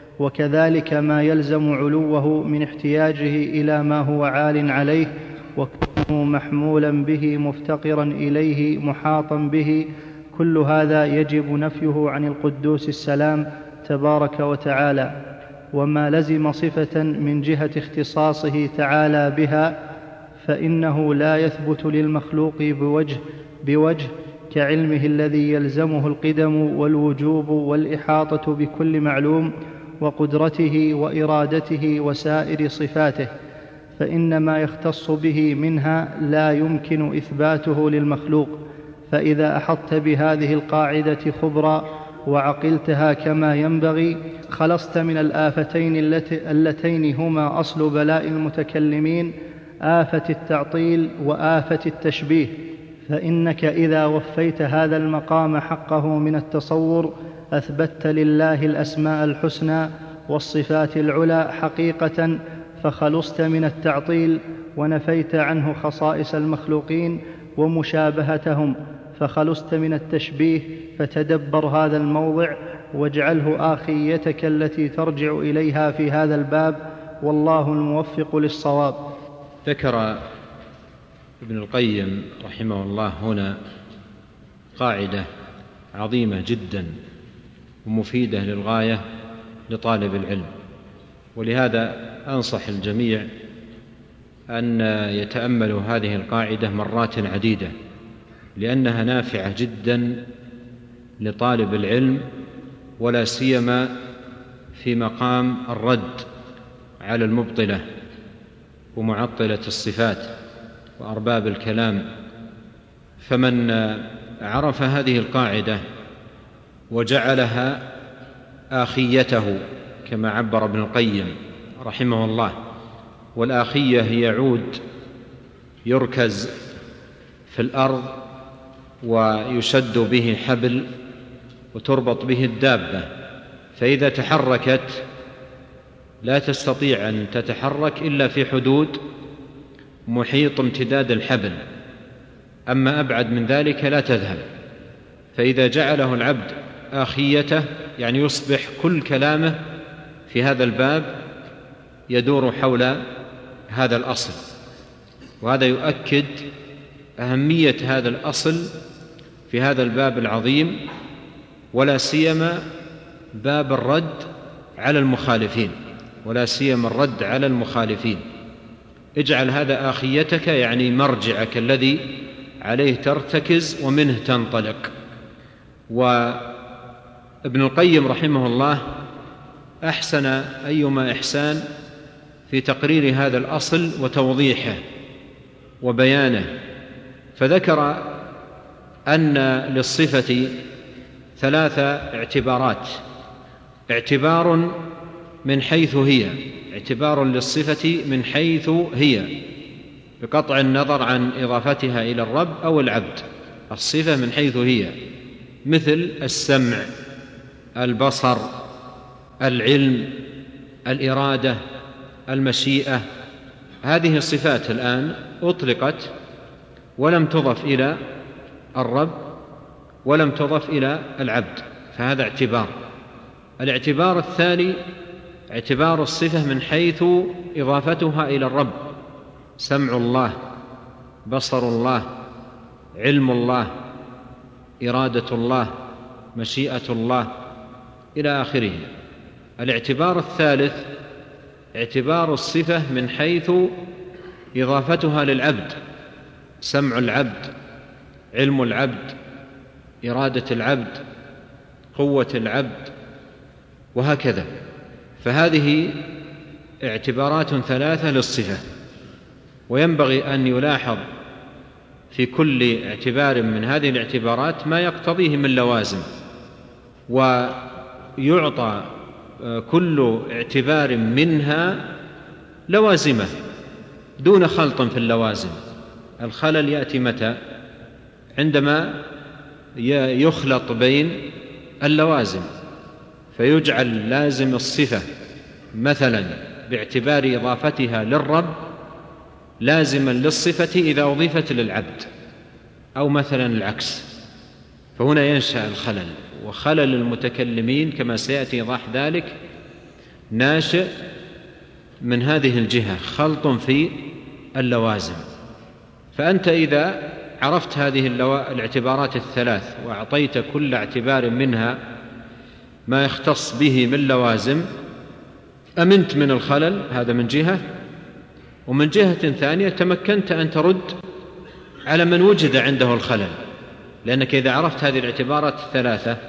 B: وكذلك ما يلزم علوه من احتياجه إلى ما هو عال عليه وكونه محمولا به مفتقرا إليه محاطا به. كل هذا يجب نفيه عن القدوس السلام تبارك وتعالى. وما لزم صفة من جهة اختصاصه تعالى بها فإنه لا يثبت للمخلوق بوجه, بوجه كعلمه الذي يلزمه القدم والوجوب والإحاطة بكل معلوم، وقدرته وإرادته وسائر صفاته، فإن ما يختص به منها لا يمكن إثباته للمخلوق. فإذا أحطت بهذه القاعدة خبرا وعقلتها كما ينبغي خلصت من الآفتين اللتين هما أصل بلاء المتكلمين، آفة التعطيل وآفة التشبيه. فإنك إذا وفيت هذا المقام حقه من التصور أثبتت لله الأسماء الحسنى والصفات العلى حقيقة، فخلصت من التعطيل ونفيت عنه خصائص المخلوقين ومشابهتهم، فخلصت من التشبيه. فتدبر هذا الموضع واجعله آخيتك التي ترجع إليها في هذا الباب، والله الموفق للصواب.
A: ذكر ابن القيم رحمه الله هنا قاعدة عظيمة جدا ومفيدة للغاية لطالب العلم، ولهذا أنصح الجميع أن يتأملوا هذه القاعدة مرات عديدة، لأنها نافعة جدا لطالب العلم، ولا سيما في مقام الرد على المبطلة ومعطلة الصفات وأرباب الكلام. فمن عرف هذه القاعدة وجعلها آخيته كما عبر ابن القيم رحمه الله، والآخية هي عود يركز في الأرض ويشد به حبل وتربط به الدابة، فإذا تحركت لا تستطيع أن تتحرك إلا في حدود محيط امتداد الحبل، أما أبعد من ذلك لا تذهب. فإذا جعله العبد آخيته يعني يصبح كل كلامه في هذا الباب يدور حول هذا الأصل، وهذا يؤكد أهمية هذا الأصل في هذا الباب العظيم، ولا سيما باب الرد على المخالفين، ولا سيما الرد على المخالفين. اجعل هذا آخيتك يعني مرجعك الذي عليه ترتكز ومنه تنطلق. ابن القيم رحمه الله أحسن أيما إحسان في تقرير هذا الأصل وتوضيحه وبيانه، فذكر أن للصفة ثلاث اعتبارات: اعتبار من حيث هي، اعتبار للصفة من حيث هي بقطع النظر عن إضافتها إلى الرب أو العبد، الصفة من حيث هي، مثل السمع، البصر، العلم، الإرادة، المشيئة. هذه الصفات الآن أطلقت ولم تضف إلى الرب ولم تضف إلى العبد، فهذا اعتبار. الاعتبار الثاني اعتبار الصفة من حيث إضافتها إلى الرب: سمع الله، بصر الله، علم الله، إرادة الله، مشيئة الله، إلى آخره. الاعتبار الثالث اعتبار الصفة من حيث إضافتها للعبد: سمع العبد، علم العبد، إرادة العبد، قوة العبد، وهكذا. فهذه اعتبارات ثلاثة للصفة، وينبغي أن يلاحظ في كل اعتبار من هذه الاعتبارات ما يقتضيه من لوازم، ويعطى كل اعتبار منها لوازمه دون خلط في اللوازم. الخلل يأتي متى؟ عندما يخلط بين اللوازم، فيجعل لازم الصفة مثلا باعتبار إضافتها للرب لازما للصفة إذا أضيفت للعبد، أو مثلا العكس، فهنا ينشأ الخلل. وخلل المتكلمين كما سيأتي إيضاح ذلك ناشئ من هذه الجهة، خلط في اللوازم. فأنت إذا عرفت هذه الاعتبارات الثلاث وأعطيت كل اعتبار منها ما يختص به من لوازم أمنت من الخلل، هذا من جهة. ومن جهة ثانية تمكنت أن ترد على من وجد عنده الخلل، لأنك إذا عرفت هذه الاعتبارات الثلاثة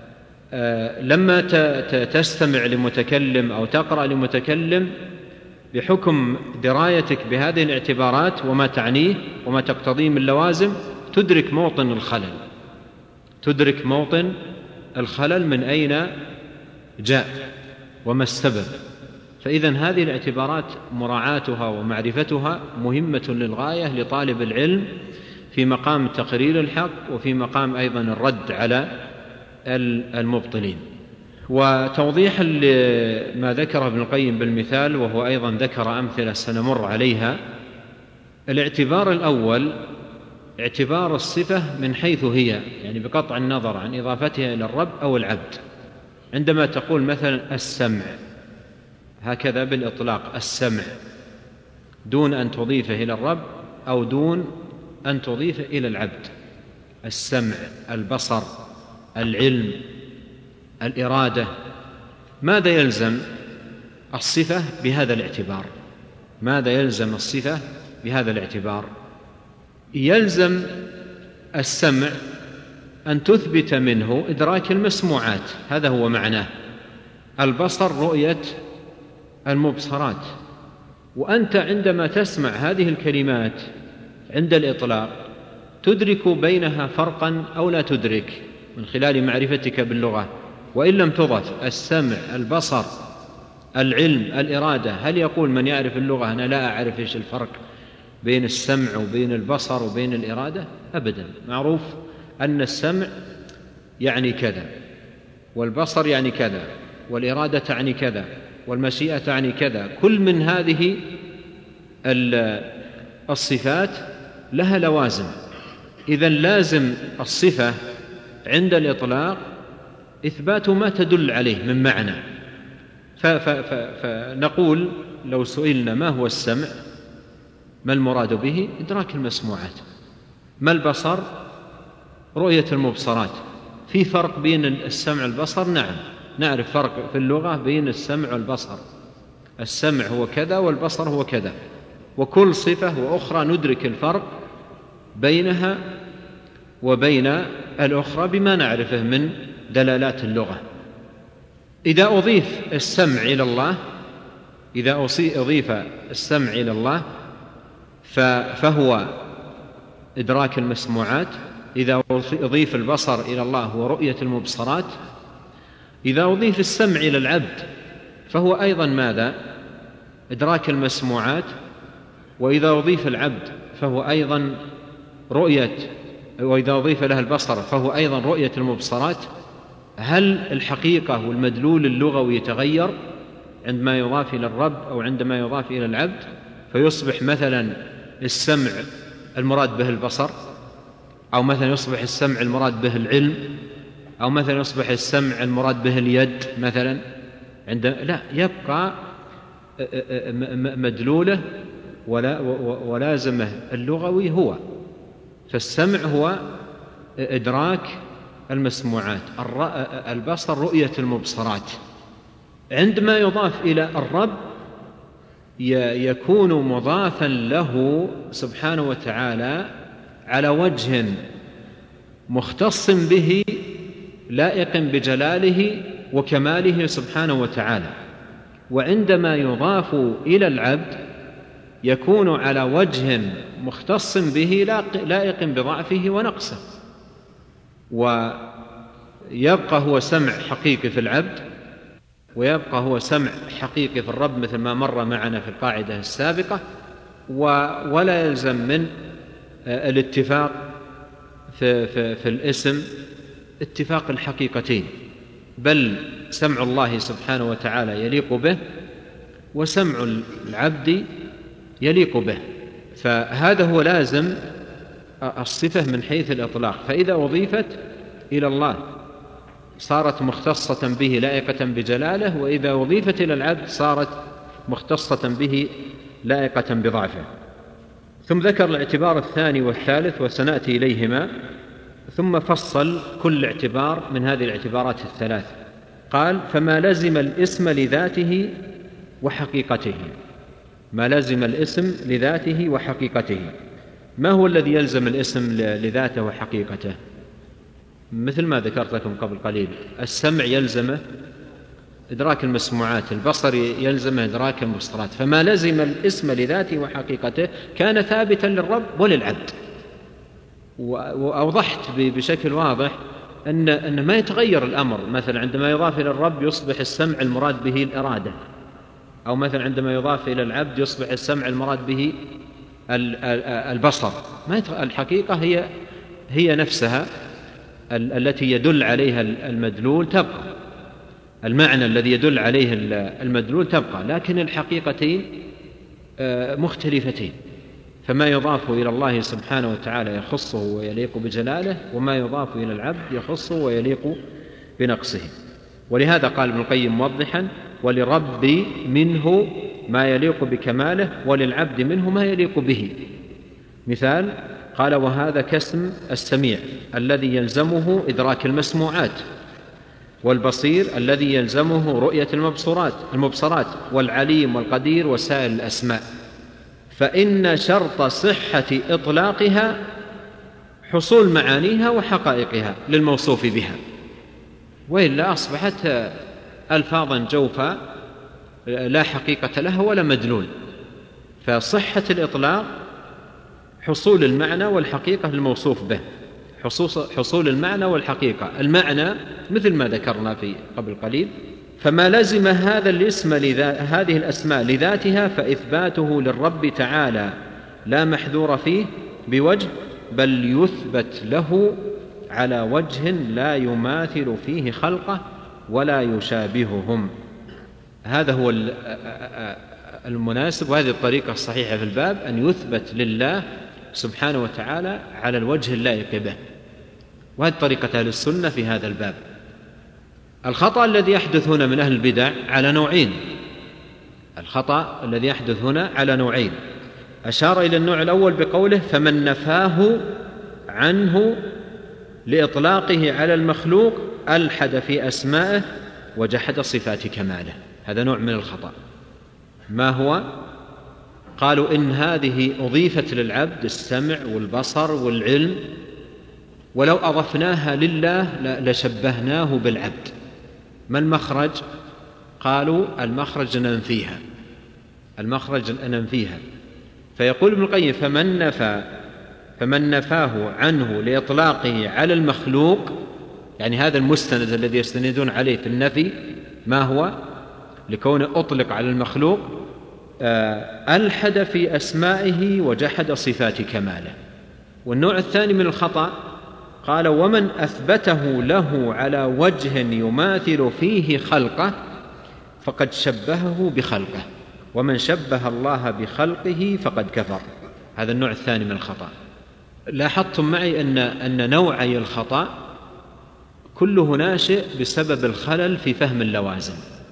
A: لما تستمع لمتكلم أو تقرأ لمتكلم بحكم درايتك بهذه الاعتبارات وما تعنيه وما تقتضيه من لوازم تدرك موطن الخلل، تدرك موطن الخلل من أين جاء وما السبب. فإذن هذه الاعتبارات مراعاتها ومعرفتها مهمة للغاية لطالب العلم في مقام تقرير الحق وفي مقام أيضا الرد على المبطلين. وتوضيحا لما ذكر ابن القيم بالمثال، وهو أيضا ذكر أمثلة سنمر عليها. الاعتبار الأول اعتبار الصفة من حيث هي، يعني بقطع النظر عن إضافتها إلى الرب أو العبد. عندما تقول مثلا السمع هكذا بالإطلاق، السمع دون أن تضيفه إلى الرب أو دون أن تضيفه إلى العبد، السمع، البصر، العلم، الإرادة. ماذا يلزم الصفة بهذا الاعتبار؟ ماذا يلزم الصفة بهذا الاعتبار؟ يلزم السمع أن تثبت منه إدراك المسموعات، هذا هو معناه. البصر رؤية المبصرات. وأنت عندما تسمع هذه الكلمات عند الإطلاق تدرك بينها فرقا أو لا تدرك من خلال معرفتك باللغة. وإن لم تضف السمع، البصر، العلم، الإرادة، هل يقول من يعرف اللغة أنا لا أعرف إيش الفرق بين السمع وبين البصر وبين الإرادة؟ أبدا. معروف أن السمع يعني كذا، والبصر يعني كذا، والإرادة تعني كذا، والمشيئة تعني كذا. كل من هذه الصفات لها لوازم. إذن لازم الصفة عند الإطلاق إثبات ما تدل عليه من معنى. فنقول لو سئلنا ما هو السمع، ما المراد به؟ إدراك المسموعات. ما البصر؟ رؤية المبصرات. في فرق بين السمع والبصر؟ نعم، نعرف فرق في اللغة بين السمع والبصر. السمع هو كذا والبصر هو كذا، وكل صفة وأخرى ندرك الفرق بينها وبين الأخرى بما نعرفه من دلالات اللغة. إذا أضيف السمع إلى الله إذا أضيف السمع إلى الله فهو إدراك المسموعات. إذا أضيف البصر إلى الله هو رؤية المبصرات. إذا أضيف السمع إلى العبد فهو أيضا ماذا؟ إدراك المسموعات. وإذا أضيف العبد فهو أيضا رؤية وإذا أضيف له البصر فهو أيضا رؤية المبصرات. هل الحقيقة والمدلول اللغوي يتغير عندما يضاف إلى الرب أو عندما يضاف إلى العبد، فيصبح مثلا السمع المراد به البصر، أو مثلا يصبح السمع المراد به العلم، أو مثلا يصبح السمع المراد به اليد مثلا؟ عند لا، يبقى مدلوله ولا ولازمه اللغوي هو. فالسمع هو إدراك المسموعات، البصر رؤية المبصرات. عندما يضاف إلى الرب يكون مضافا له سبحانه وتعالى على وجه مختص به لائق بجلاله وكماله سبحانه وتعالى. وعندما يضاف إلى العبد يكون على وجه مختص به لائق بضعفه ونقصه. ويبقى هو سمع حقيقي في العبد، ويبقى هو سمع حقيقي في الرب مثل ما مر معنا في القاعدة السابقة. ولا يلزم من الاتفاق في, في, في الاسم اتفاق الحقيقتين، بل سمع الله سبحانه وتعالى يليق به وسمع العبد يليق به. فهذا هو لازم الصفة من حيث الإطلاق. فإذا أضيفت إلى الله صارت مختصة به لائقة بجلاله، وإذا أضيفت إلى العبد صارت مختصة به لائقة بضعفه. ثم ذكر الاعتبار الثاني والثالث وسنأتي إليهما، ثم فصل كل اعتبار من هذه الاعتبارات الثلاث. قال: فما لزم الاسم لذاته وحقيقته. ما لزم الاسم لذاته وحقيقته. ما هو الذي يلزم الاسم لذاته وحقيقته؟ مثل ما ذكرت لكم قبل قليل، السمع يلزمه إدراك المسموعات، البصر يلزمه إدراك المبصرات. فما لزم الاسم لذاته وحقيقته كان ثابتا للرب وللعبد. وأوضحت بشكل واضح أن, أن ما يتغير الأمر. مثلا عندما يضاف إلى الرب يصبح السمع المراد به الإرادة، أو مثلا عندما يضاف إلى العبد يصبح السمع المراد به البصر. ما الحقيقة هي هي نفسها التي يدل عليها المدلول تبقى، المعنى الذي يدل عليه المدلول تبقى، لكن الحقيقتين مختلفتين. فما يضاف إلى الله سبحانه وتعالى يخصه ويليق بجلاله، وما يضاف إلى العبد يخصه ويليق بنقصه. ولهذا قال ابن القيم موضحا: ولرب منه ما يليق بكماله، وللعبد منه ما يليق به. مثال قال: وهذا كاسم السميع الذي يلزمه إدراك المسموعات، والبصير الذي يلزمه رؤية المبصرات المبصرات والعليم والقدير وسائر الأسماء. فإن شرط صحة إطلاقها حصول معانيها وحقائقها للموصوف بها، وإلا أصبحت ألفاظا جوفا لا حقيقة لها ولا مدلول. فصحة الإطلاق حصول المعنى والحقيقة للموصوف به، حصول المعنى والحقيقة. المعنى مثل ما ذكرنا في قبل قليل: فما لزم هذا الاسم هذه الأسماء لذاتها فإثباته للرب تعالى لا محذور فيه بوجه، بل يثبت له على وجه لا يماثل فيه خلقه ولا يشابههم. هذا هو المناسب، وهذه الطريقة الصحيحة في الباب، أن يثبت لله سبحانه وتعالى على الوجه اللائق به. وهذه طريقة أهل السنة في هذا الباب. الخطأ الذي يحدث هنا من أهل البدع على نوعين. الخطأ الذي يحدث هنا على نوعين. أشار إلى النوع الأول بقوله: فمن نفاه عنه لإطلاقه على المخلوق ألحد في أسمائه وجحد صفات كماله. هذا نوع من الخطأ. ما هو؟ قالوا إن هذه أضيفت للعبد السمع والبصر والعلم، ولو أضفناها لله لشبهناه بالعبد، ما المخرج؟ قالوا المخرج ننفيها، المخرج ننفيها. فيقول ابن القيم فمن نفى فمن نفاه عنه لإطلاقه على المخلوق، يعني هذا المستند الذي يستندون عليه في النفي ما هو؟ لكونه أطلق على المخلوق، ألحد في أسمائه وجحد صفات كماله. والنوع الثاني من الخطأ قال ومن أثبته له على وجه يماثل فيه خلقه فقد شبهه بخلقه، ومن شبه الله بخلقه فقد كفر. هذا النوع الثاني من الخطأ. لاحظتم معي أن, أن نوعي الخطأ كله ناشئ بسبب الخلل في فهم اللوازم.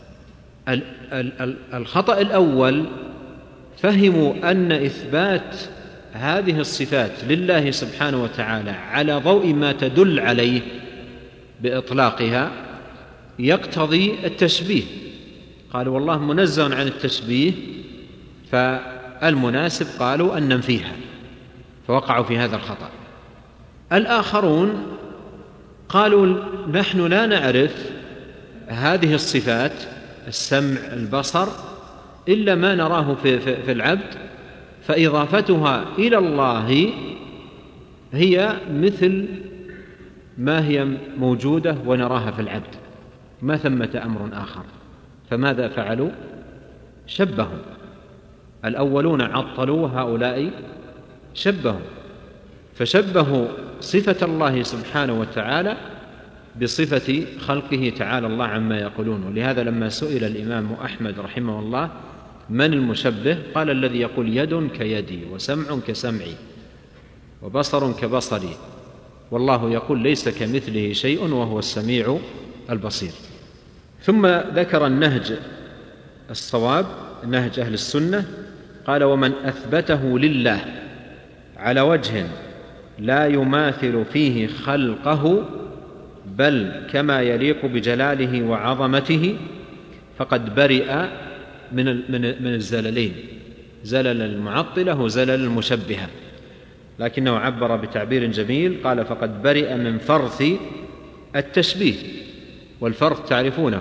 A: الخطأ الأول فهموا أن إثبات هذه الصفات لله سبحانه وتعالى على ضوء ما تدل عليه بإطلاقها يقتضي التشبيه. قالوا والله منزه عن التشبيه، فالمناسب قالوا أن ننفيها، فوقعوا في هذا الخطأ. الآخرون قالوا نحن لا نعرف هذه الصفات السمع البصر إلا ما نراه في, في, في العبد، فإضافتها إلى الله هي مثل ما هي موجودة ونراها في العبد، ما ثمة أمر آخر. فماذا فعلوا؟ شبهوا. الأولون عطلوا، هؤلاء شبهوا، فشبهوا صفة الله سبحانه وتعالى بصفة خلقه تعالى الله عما يقولون. ولهذا لما سئل الإمام أحمد رحمه الله من المشبه قال الذي يقول يد كيدي وسمع كسمعي وبصر كبصري، والله يقول ليس كمثله شيء وهو السميع البصير. ثم ذكر النهج الصواب، نهج أهل السنة، قال ومن أثبته لله على وجه لا يماثل فيه خلقه بل كما يليق بجلاله وعظمته فقد برئ من من الزللين، زلل المعطلة وزلل المشبهة، لكنه عبر بتعبير جميل قال فقد برئ من فرث التشبيه. والفرث تعرفونه،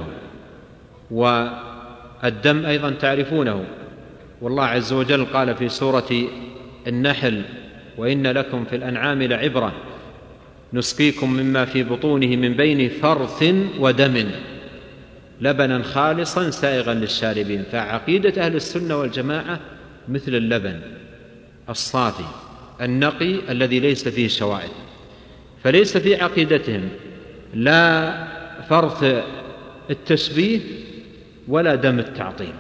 A: والدم أيضا تعرفونه. والله عز وجل قال في سورة النحل وإن لكم في الأنعام لعبرة نسقيكم مما في بطونه من بين فرث ودم لبنا خالصا سائغا للشاربين. فعقيدة أهل السنة والجماعة مثل اللبن الصافي النقي الذي ليس فيه شوائب، فليس في عقيدتهم لا فرث التشبيه ولا دم التعطيل.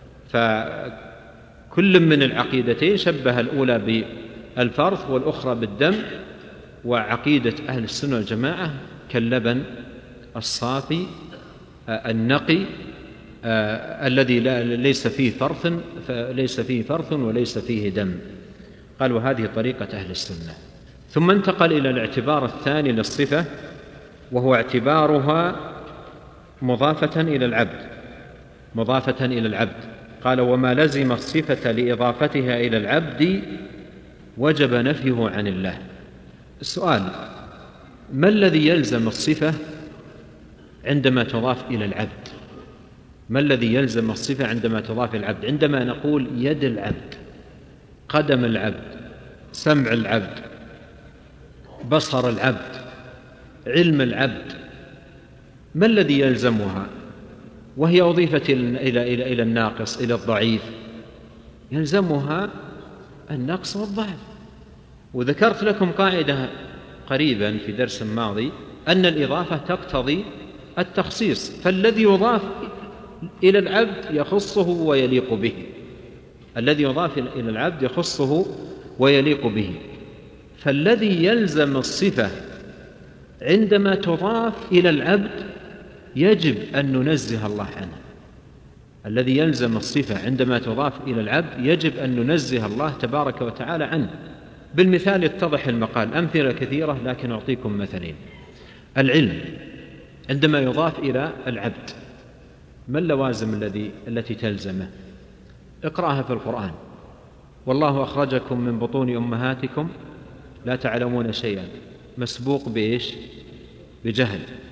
A: فكل من العقيدتين شبه الأولى بالفرث والأخرى بالدم. وعقيدة أهل السنة والجماعة كاللبن الصافي النقي الذي ليس فيه فرث ليس فيه فرث وليس فيه دم. قالوا هذه طريقة أهل السنة. ثم انتقل إلى الاعتبار الثاني للصفة، وهو اعتبارها مضافة إلى العبد مضافة إلى العبد قال وما لزم الصفة لإضافتها إلى العبد وجب نفيه عن الله. السؤال: ما الذي يلزم الصفة عندما تضاف إلى العبد؟ ما الذي يلزم الصفة عندما تضاف إلى العبد؟ عندما نقول يد العبد، قدم العبد، سمع العبد، بصر العبد، علم العبد، ما الذي يلزمها وهي أضيفت إلى, إلى, إلى الناقص إلى الضعيف؟ يلزمها النقص والضعف. وذكرت لكم قاعدة قريبا في درس ماضي أن الإضافة تقتضي التخصيص، فالذي يضاف إلى العبد يخصه ويليق به، الذي يضاف إلى العبد يخصه ويليق به. فالذي يلزم الصفة عندما تضاف إلى العبد يجب أن ننزه الله عنه. الذي يلزم الصفة عندما تضاف إلى العبد يجب أن ننزه الله تبارك وتعالى عنه. بالمثال يتضح المقال، أمثلة كثيرة لكن أعطيكم مثلين. العلم عندما يضاف إلى العبد ما اللوازم الذي التي تلزمه؟ اقرأها في القرآن: والله أخرجكم من بطون أمهاتكم لا تعلمون شيئا، مسبوق بإيش؟ بجهل.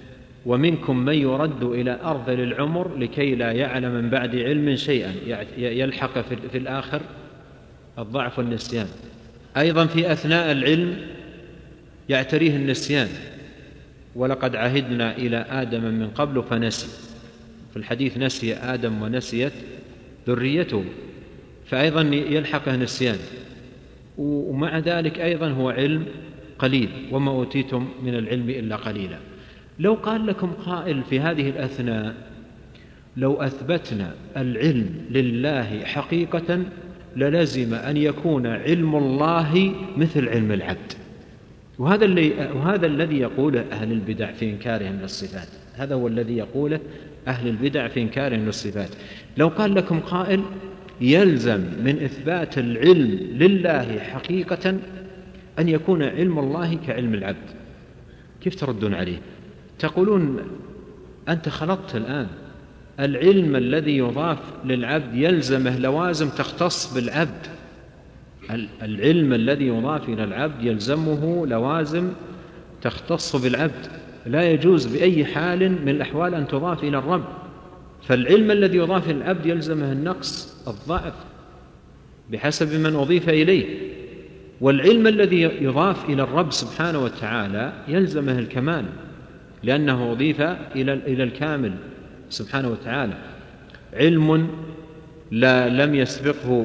A: ومنكم من يرد إلى أرذل العمر لكي لا يعلم من بعد علم شيئا، يلحق في الآخر الضعف والنسيان. أيضا في أثناء العلم يعتريه النسيان، ولقد عهدنا إلى آدم من قبل فنسي، في الحديث نسي آدم ونسيت ذريته، فأيضا يلحقه نسيان. ومع ذلك أيضا هو علم قليل، وما أوتيتم من العلم إلا قليلا. لو قال لكم قائل في هذه الأثناء لو أثبتنا العلم لله حقيقة للزم أن يكون علم الله مثل علم العبد، وهذا, اللي وهذا الذي يقوله أهل البدع في إنكارهم للصفات، هذا هو الذي يقوله أهل البدع في إنكارهم للصفات. لو قال لكم قائل يلزم من إثبات العلم لله حقيقة أن يكون علم الله كعلم العبد، كيف تردون عليه؟ تقولون أنت خلطت الآن، العلم الذي يضاف للعبد يلزمه لوازم تختص بالعبد، العلم الذي يضاف إلى العبد يلزمه لوازم تختص بالعبد، لا يجوز بأي حال من الأحوال أن تضاف إلى الرب. فالعلم الذي يضاف إلى العبد يلزمه النقص، الضعف، بحسب من أضيف إليه، والعلم الذي يضاف إلى الرب سبحانه وتعالى يلزمه الكمال، لأنه أضيف إلى الكامل سبحانه وتعالى. علم لا لم يسبقه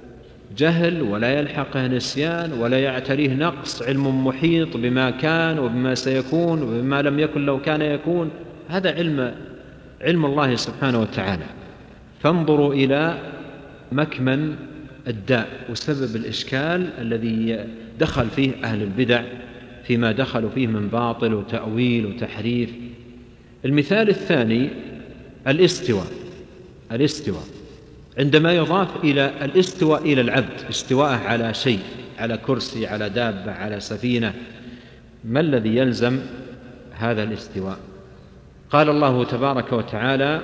A: جهل ولا يلحقه نسيان ولا يعتريه نقص، علم محيط بما كان وبما سيكون وبما لم يكن لو كان يكون، هذا علم علم الله سبحانه وتعالى. فانظروا إلى مكمن الداء وسبب الإشكال الذي دخل فيه أهل البدع فيما دخلوا فيه من باطل وتأويل وتحريف. المثال الثاني الاستواء. الاستواء عندما يضاف إلى الاستواء إلى العبد، استواءه على شيء، على كرسي، على دابة، على سفينة، ما الذي يلزم هذا الاستواء؟ قال الله تبارك وتعالى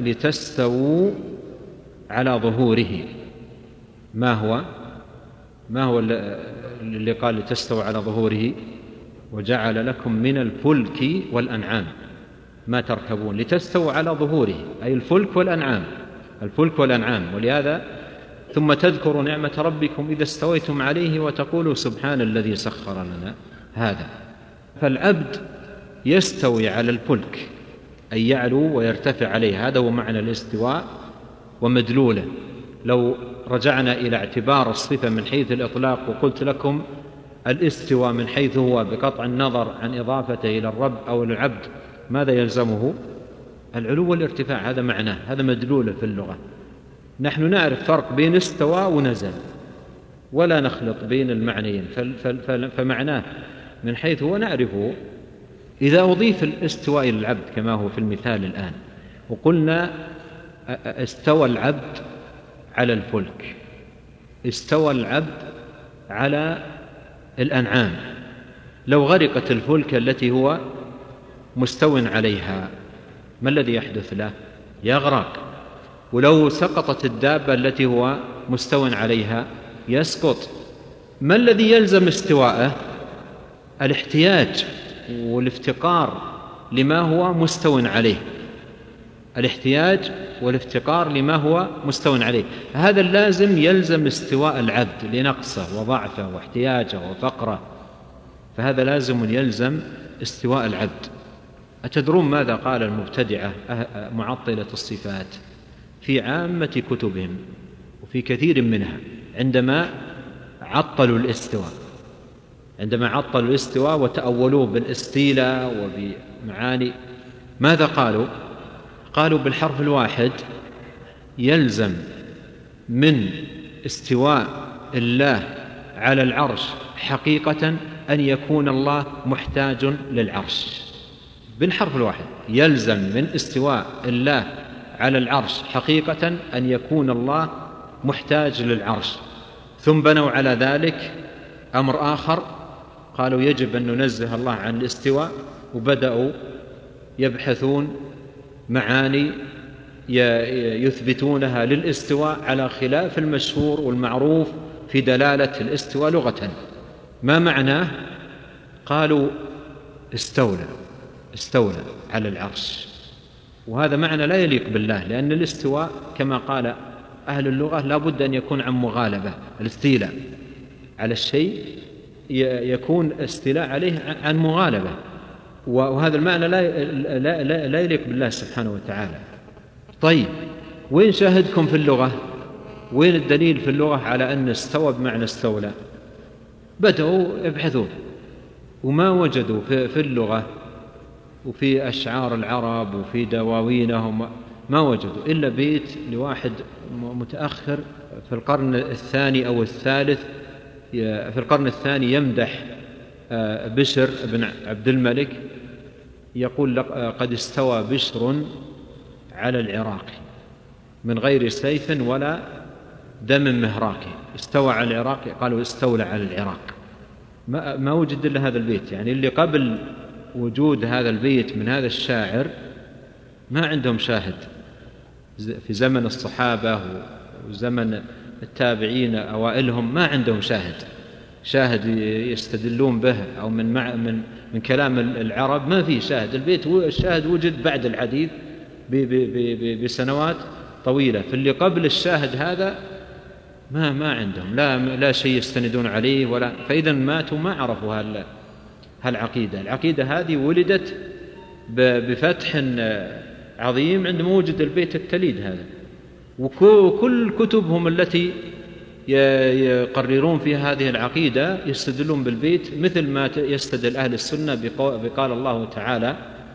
A: لتستووا على ظهوره. ما هو ما هو اللي قال لتستووا على ظهوره؟ وجعل لكم من الفلك والأنعام ما تركبون. لتستووا على ظهوره أي الفلك والأنعام، الفلك والأنعام. ولهذا ثم تذكروا نعمة ربكم إذا استويتم عليه وتقولوا سبحان الذي سخر لنا هذا. فالعبد يستوي على الفلك أي يعلو ويرتفع عليه، هذا هو معنى الاستواء ومدلوله. لو رجعنا إلى اعتبار الصفة من حيث الإطلاق وقلت لكم الاستواء من حيث هو بقطع النظر عن إضافته إلى الرب أو العبد، ماذا يلزمه؟ العلو والارتفاع، هذا معناه، هذا مدلوله في اللغة. نحن نعرف فرق بين استوى ونزل ولا نخلط بين المعنيين، فمعناه من حيث هو نعرفه. إذا أضيف الاستواء إلى العبد كما هو في المثال الآن وقلنا استوى العبد على الفلك، استوى العبد على الأنعام، لو غرقت الفلك التي هو مستو عليها ما الذي يحدث له؟ يغرق. ولو سقطت الدابة التي هو مستو عليها يسقط. ما الذي يلزم استواءه؟ الاحتياج والافتقار لما هو مستو عليه، الاحتياج والافتقار لما هو مستو عليه، هذا اللازم يلزم استواء العبد لنقصه وضعفه واحتياجه وفقره، فهذا لازم يلزم استواء العبد. أتدرون ماذا قال المبتدعة معطلة الصفات في عامة كتبهم وفي كثير منها عندما عطلوا الاستواء؟ عندما عطلوا الاستواء وتأولوه بالاستيلاء وبمعاني، ماذا قالوا؟ قالوا بالحرف الواحد يلزم من استواء الله على العرش حقيقة أن يكون الله محتاج للعرش. بالحرف الواحد يلزم من استواء الله على العرش حقيقة أن يكون الله محتاج للعرش. ثم بنوا على ذلك أمر آخر، قالوا يجب أن ننزه الله عن الاستواء، وبدأوا يبحثون معاني يثبتونها للاستواء على خلاف المشهور والمعروف في دلالة الاستواء لغة. ما معناه؟ قالوا استولى، استولى على العرش، وهذا معنى لا يليق بالله، لأن الاستواء كما قال أهل اللغة لا بد أن يكون عن مغالبة. الاستيلاء على الشيء يكون استيلاء عليه عن مغالبة، وهذا المعنى لا, لا, لا, لا يليق بالله سبحانه وتعالى. طيب، وين شاهدكم في اللغة؟ وين الدليل في اللغة على أن استوى بمعنى استولى؟ بدأوا يبحثون وما وجدوا في اللغة وفي أشعار العرب وفي دواوينهم ما وجدوا إلا بيت لواحد متأخر في القرن الثاني أو الثالث، في القرن الثاني، يمدح بشر بن عبد الملك، يقول قد استوى بشر على العراق من غير سيف ولا دم مهراك. استوى على العراق، قالوا استولى على العراق. ما, ما وجد إلا هذا البيت. يعني اللي قبل وجود هذا البيت من هذا الشاعر ما عندهم شاهد في زمن الصحابة وزمن التابعين أوائلهم، ما عندهم شاهد شاهد يستدلون به أو من مع من من كلام العرب، ما في شاهد. البيت الشاهد وجد بعد الحديث بسنوات طويلة، في اللي قبل الشاهد هذا ما ما عندهم لا لا شيء يستندون عليه ولا. فإذا ماتوا ما عرفوا هالعقيدة. العقيدة هذه ولدت بفتح عظيم عندما وجد البيت التليد هذا، وكل كتبهم التي يقررون فيها هذه العقيدة يستدلون بالبيت، مثل ما يستدل أهل السنة بقال الله تعالى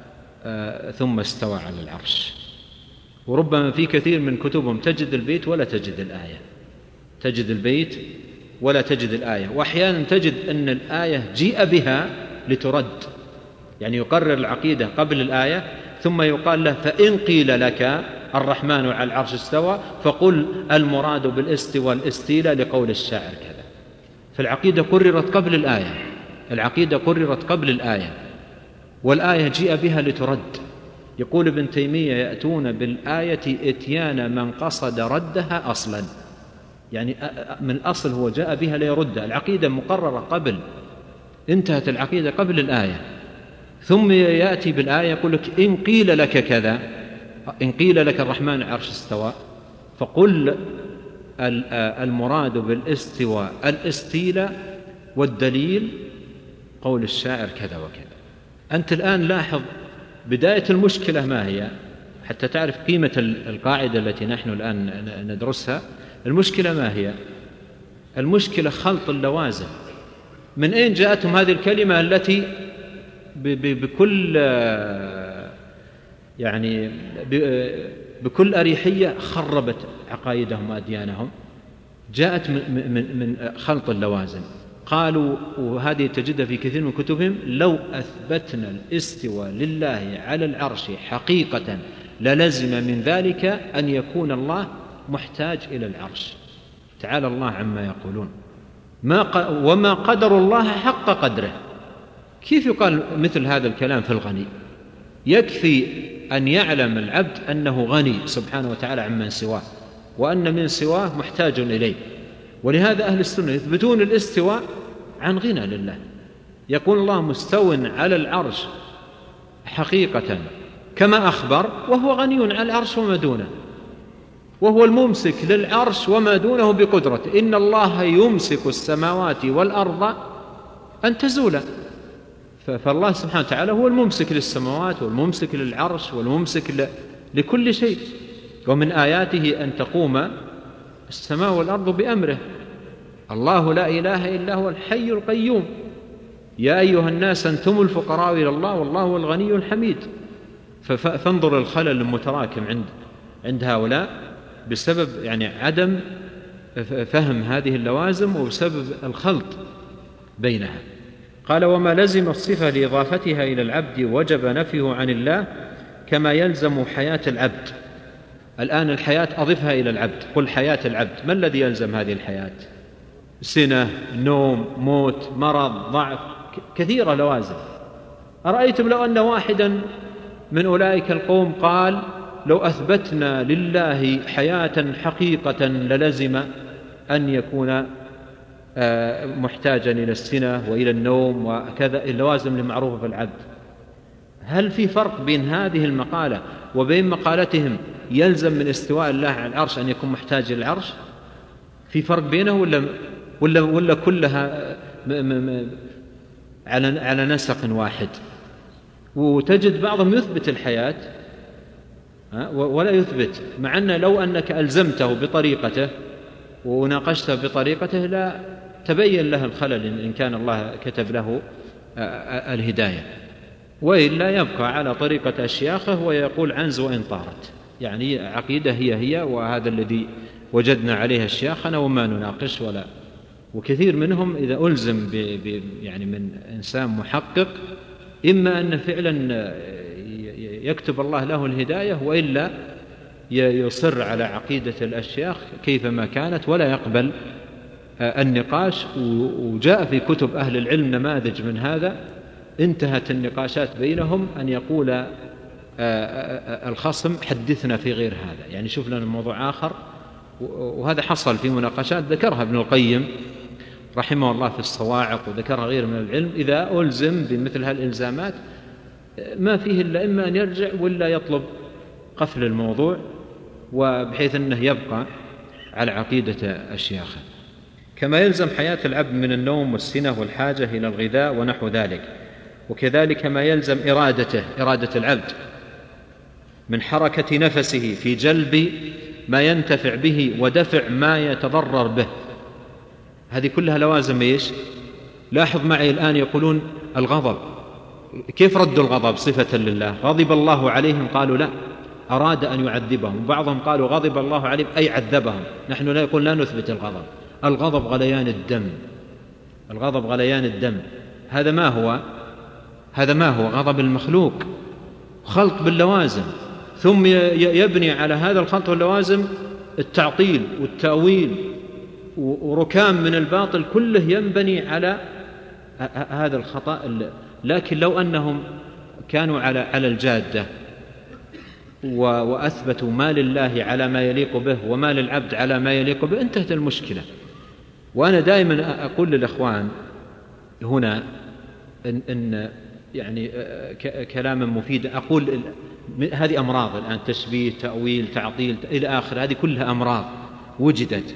A: ثم استوى على العرش. وربما في كثير من كتبهم تجد البيت ولا تجد الآية، تجد البيت ولا تجد الآية. وأحيانا تجد أن الآية جيء بها لترد، يعني يقرر العقيدة قبل الآية ثم يقال له فإن قيل لك الرحمن على العرش استوى فقل المراد بالاستواء الاستيلاء لقول الشاعر كذا. فالعقيدة قررت قبل الآية، العقيدة قررت قبل الآية، والآية جيء بها لترد. يقول ابن تيمية يأتون بالآية إتيان من قصد ردها أصلا، يعني من الأصل هو جاء بها ليردها. العقيدة مقررة قبل، انتهت العقيدة قبل الآية، ثم يأتي بالآية يقول لك إن قيل لك كذا، إن قيل لك الرحمن عرش استوى فقل المراد بالاستواء الاستيلاء والدليل قول الشاعر كذا وكذا. أنت الآن لاحظ بداية المشكلة ما هي، حتى تعرف قيمة القاعدة التي نحن الآن ندرسها. المشكلة ما هي؟ المشكلة خلط اللوازم. من أين جاءتهم هذه الكلمة التي بكل يعني بكل أريحية خربت عقائدهم وأديانهم؟ جاءت من خلط اللوازم. قالوا، وهذه تجدها في كثير من كتبهم، لو أثبتنا الاستواء لله على العرش حقيقة للزم من ذلك أن يكون الله محتاج إلى العرش. تعالى الله عما يقولون. ما وما قدر الله حق قدره. كيف يقال مثل هذا الكلام في الغني؟ يكفي أن يعلم العبد أنه غني سبحانه وتعالى عمن سواه، وأن من سواه محتاج إليه. ولهذا أهل السنة يثبتون الاستواء عن غنى لله. يقول الله مستو على العرش حقيقة كما أخبر، وهو غني على العرش وما دونه، وهو الممسك للعرش وما دونه بقدرته. إن الله يمسك السماوات والأرض أن تزولا. فالله سبحانه وتعالى هو الممسك للسماوات والممسك للعرش والممسك لكل شيء. ومن آياته أن تقوم السماء والأرض بأمره. الله لا إله إلا هو الحي القيوم. يا أيها الناس أنتم الفقراء إلى الله والله هو الغني الحميد. فانظر الخلل المتراكم عند عند هؤلاء بسبب يعني عدم فهم هذه اللوازم وبسبب الخلط بينها. قال وما لزم الصفة لإضافتها إلى العبد وجب نفيه عن الله كما يلزم حياة العبد. الآن الحياة أضفها إلى العبد، قل حياة العبد، ما الذي يلزم هذه الحياة؟ سنة، نوم، موت، مرض، ضعف، كثيرة لوازم. أرأيتم لو أن واحدا من أولئك القوم قال لو أثبتنا لله حياة حقيقة للزم أن يكون محتاجا إلى السنة وإلى النوم وكذا، اللوازم المعروفة في العبد. هل في فرق بين هذه المقالة وبين مقالتهم يلزم من استواء الله على العرش أن يكون محتاج إلى العرش؟ في فرق بينه ولا ولا ولا كلها م م على على نسق واحد؟ وتجد بعضهم يثبت الحياة ولا يثبت، مع أن لو أنك ألزمته بطريقته وناقشته بطريقته لا تبين له الخلل إن كان الله كتب له الهداية، وإلا يبقى على طريقة أشياخه ويقول عنز وإن طارت. يعني عقيدة هي هي، وهذا الذي وجدنا عليه أشياخنا وما نناقش ولا. وكثير منهم إذا ألزم ب ب يعني من إنسان محقق إما أن فعلا يكتب الله له الهداية، وإلا يصر على عقيدة الأشياخ كيفما كانت ولا يقبل النقاش. وجاء في كتب أهل العلم نماذج من هذا، انتهت النقاشات بينهم أن يقول الخصم حدثنا في غير هذا، يعني شوف لنا موضوع آخر. وهذا حصل في مناقشات ذكرها ابن القيم رحمه الله في الصواعق، وذكرها غير من العلم. إذا ألزم بمثل هالإلزامات ما فيه إلا إما أن يرجع ولا يطلب قفل الموضوع، وبحيث أنه يبقى على عقيدة أشياخه. كما يلزم حياة العبد من النوم والسنة والحاجة إلى الغذاء ونحو ذلك، وكذلك ما يلزم إرادته إرادة العبد من حركة نفسه في جلب ما ينتفع به ودفع ما يتضرر به. هذه كلها لوازم إيش؟ لاحظ معي الآن يقولون الغضب، كيف ردوا الغضب صفة لله؟ غضب الله عليهم، قالوا لا، أراد أن يعذبهم. بعضهم قالوا غضب الله عليهم أي عذبهم. نحن لا يقول لا نثبت الغضب. الغضب غليان الدم، الغضب غليان الدم. هذا ما هو؟ هذا ما هو غضب المخلوق، خلط باللوازم، ثم يبني على هذا الخلط واللوازم التعطيل والتأويل وركام من الباطل، كله ينبني على هذا الخطأ. لكن لو أنهم كانوا على على الجادة وأثبتوا ما لله على ما يليق به وما للعبد على ما يليق به انتهت المشكلة. وأنا دائما أقول للأخوان هنا إن, إن يعني كلاما مفيدا، أقول هذه أمراض الآن، تشبيه، تأويل، تعطيل إلى آخر، هذه كلها أمراض وجدت.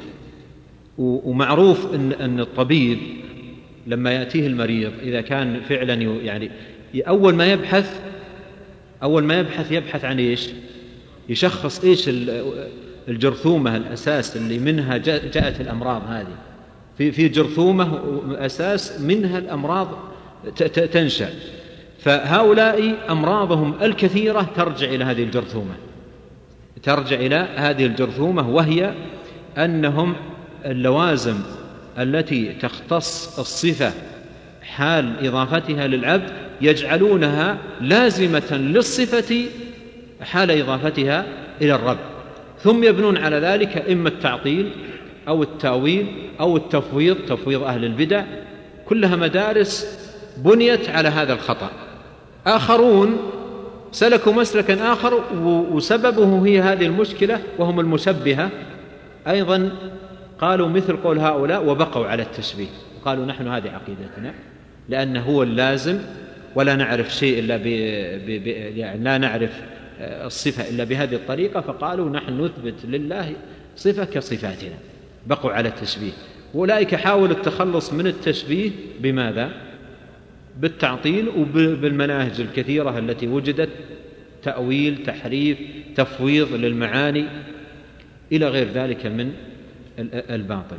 A: ومعروف أن, أن الطبيب لما يأتيه المريض إذا كان فعلا يعني أول ما يبحث أول ما يبحث يبحث عن إيش؟ يشخص إيش الجرثومة الأساس اللي منها جاءت الأمراض هذه. في في جرثومة أساس منها الأمراض تنشأ، فهؤلاء أمراضهم الكثيرة ترجع إلى هذه الجرثومة ترجع إلى هذه الجرثومة وهي أنهم اللوازم التي تختص الصفة حال إضافتها للعبد يجعلونها لازمة للصفة حال إضافتها إلى الرب، ثم يبنون على ذلك إما التعطيل أو التأويل أو التفويض، تفويض أهل البدع. كلها مدارس بنيت على هذا الخطأ. آخرون سلكوا مسلكا آخر وسببه هي هذه المشكلة، وهم المشبهة أيضا، قالوا مثل قول هؤلاء وبقوا على التشبيه، قالوا نحن هذه عقيدتنا لأنه هو اللازم ولا نعرف شيء إلا ب... ب... ب... يعني لا نعرف الصفة إلا بهذه الطريقة، فقالوا نحن نثبت لله صفة كصفاتنا، بقوا على التشبيه. وأولئك حاولوا التخلص من التشبيه بماذا؟ بالتعطيل وبالمناهج الكثيرة التي وجدت، تأويل، تحريف، تفويض للمعاني إلى غير ذلك من الباطل.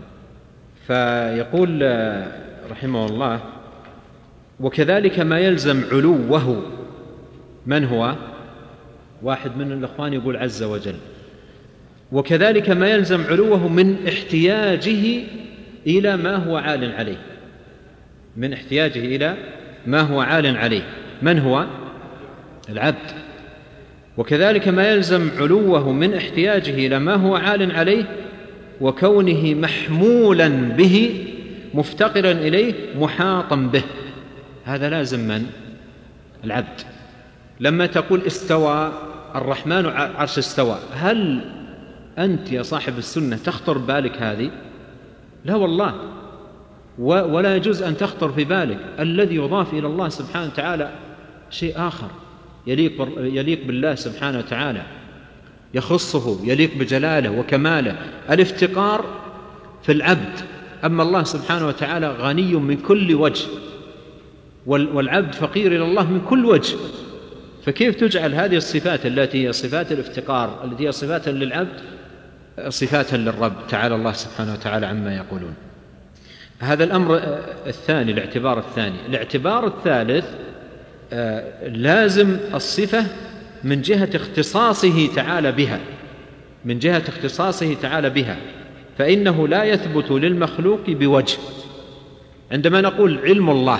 A: فيقول رحمه الله وكذلك ما يلزم علوه. من هو؟ واحد من الأخوان يقول عز وجل. وكذلك ما يلزم علوه من احتياجه إلى ما هو عال عليه، من احتياجه إلى ما هو عال عليه. من هو؟ العبد. وكذلك ما يلزم علوه من احتياجه إلى ما هو عال عليه وكونه محمولا به مفتقرا إليه محاطا به. هذا لازم من؟ العبد. لما تقول استوى الرحمن عرش استوى، هل أنت يا صاحب السنة تخطر بالك هذه؟ لا والله، ولا يجوز أن تخطر في بالك. الذي يضاف إلى الله سبحانه وتعالى شيء آخر، يليق, يليق بالله سبحانه وتعالى، يخصه، يليق بجلاله وكماله. الافتقار في العبد، أما الله سبحانه وتعالى غني من كل وجه، والعبد فقير إلى الله من كل وجه. فكيف تجعل هذه الصفات التي هي صفات الافتقار، التي هي صفات للعبد، صفات للرب تعالى الله سبحانه وتعالى عما يقولون؟ هذا الأمر الثاني، الاعتبار الثاني. الاعتبار الثالث، لازم الصفة من جهة اختصاصه تعالى بها، من جهة اختصاصه تعالى بها، فإنه لا يثبت للمخلوق بوجه. عندما نقول علم الله،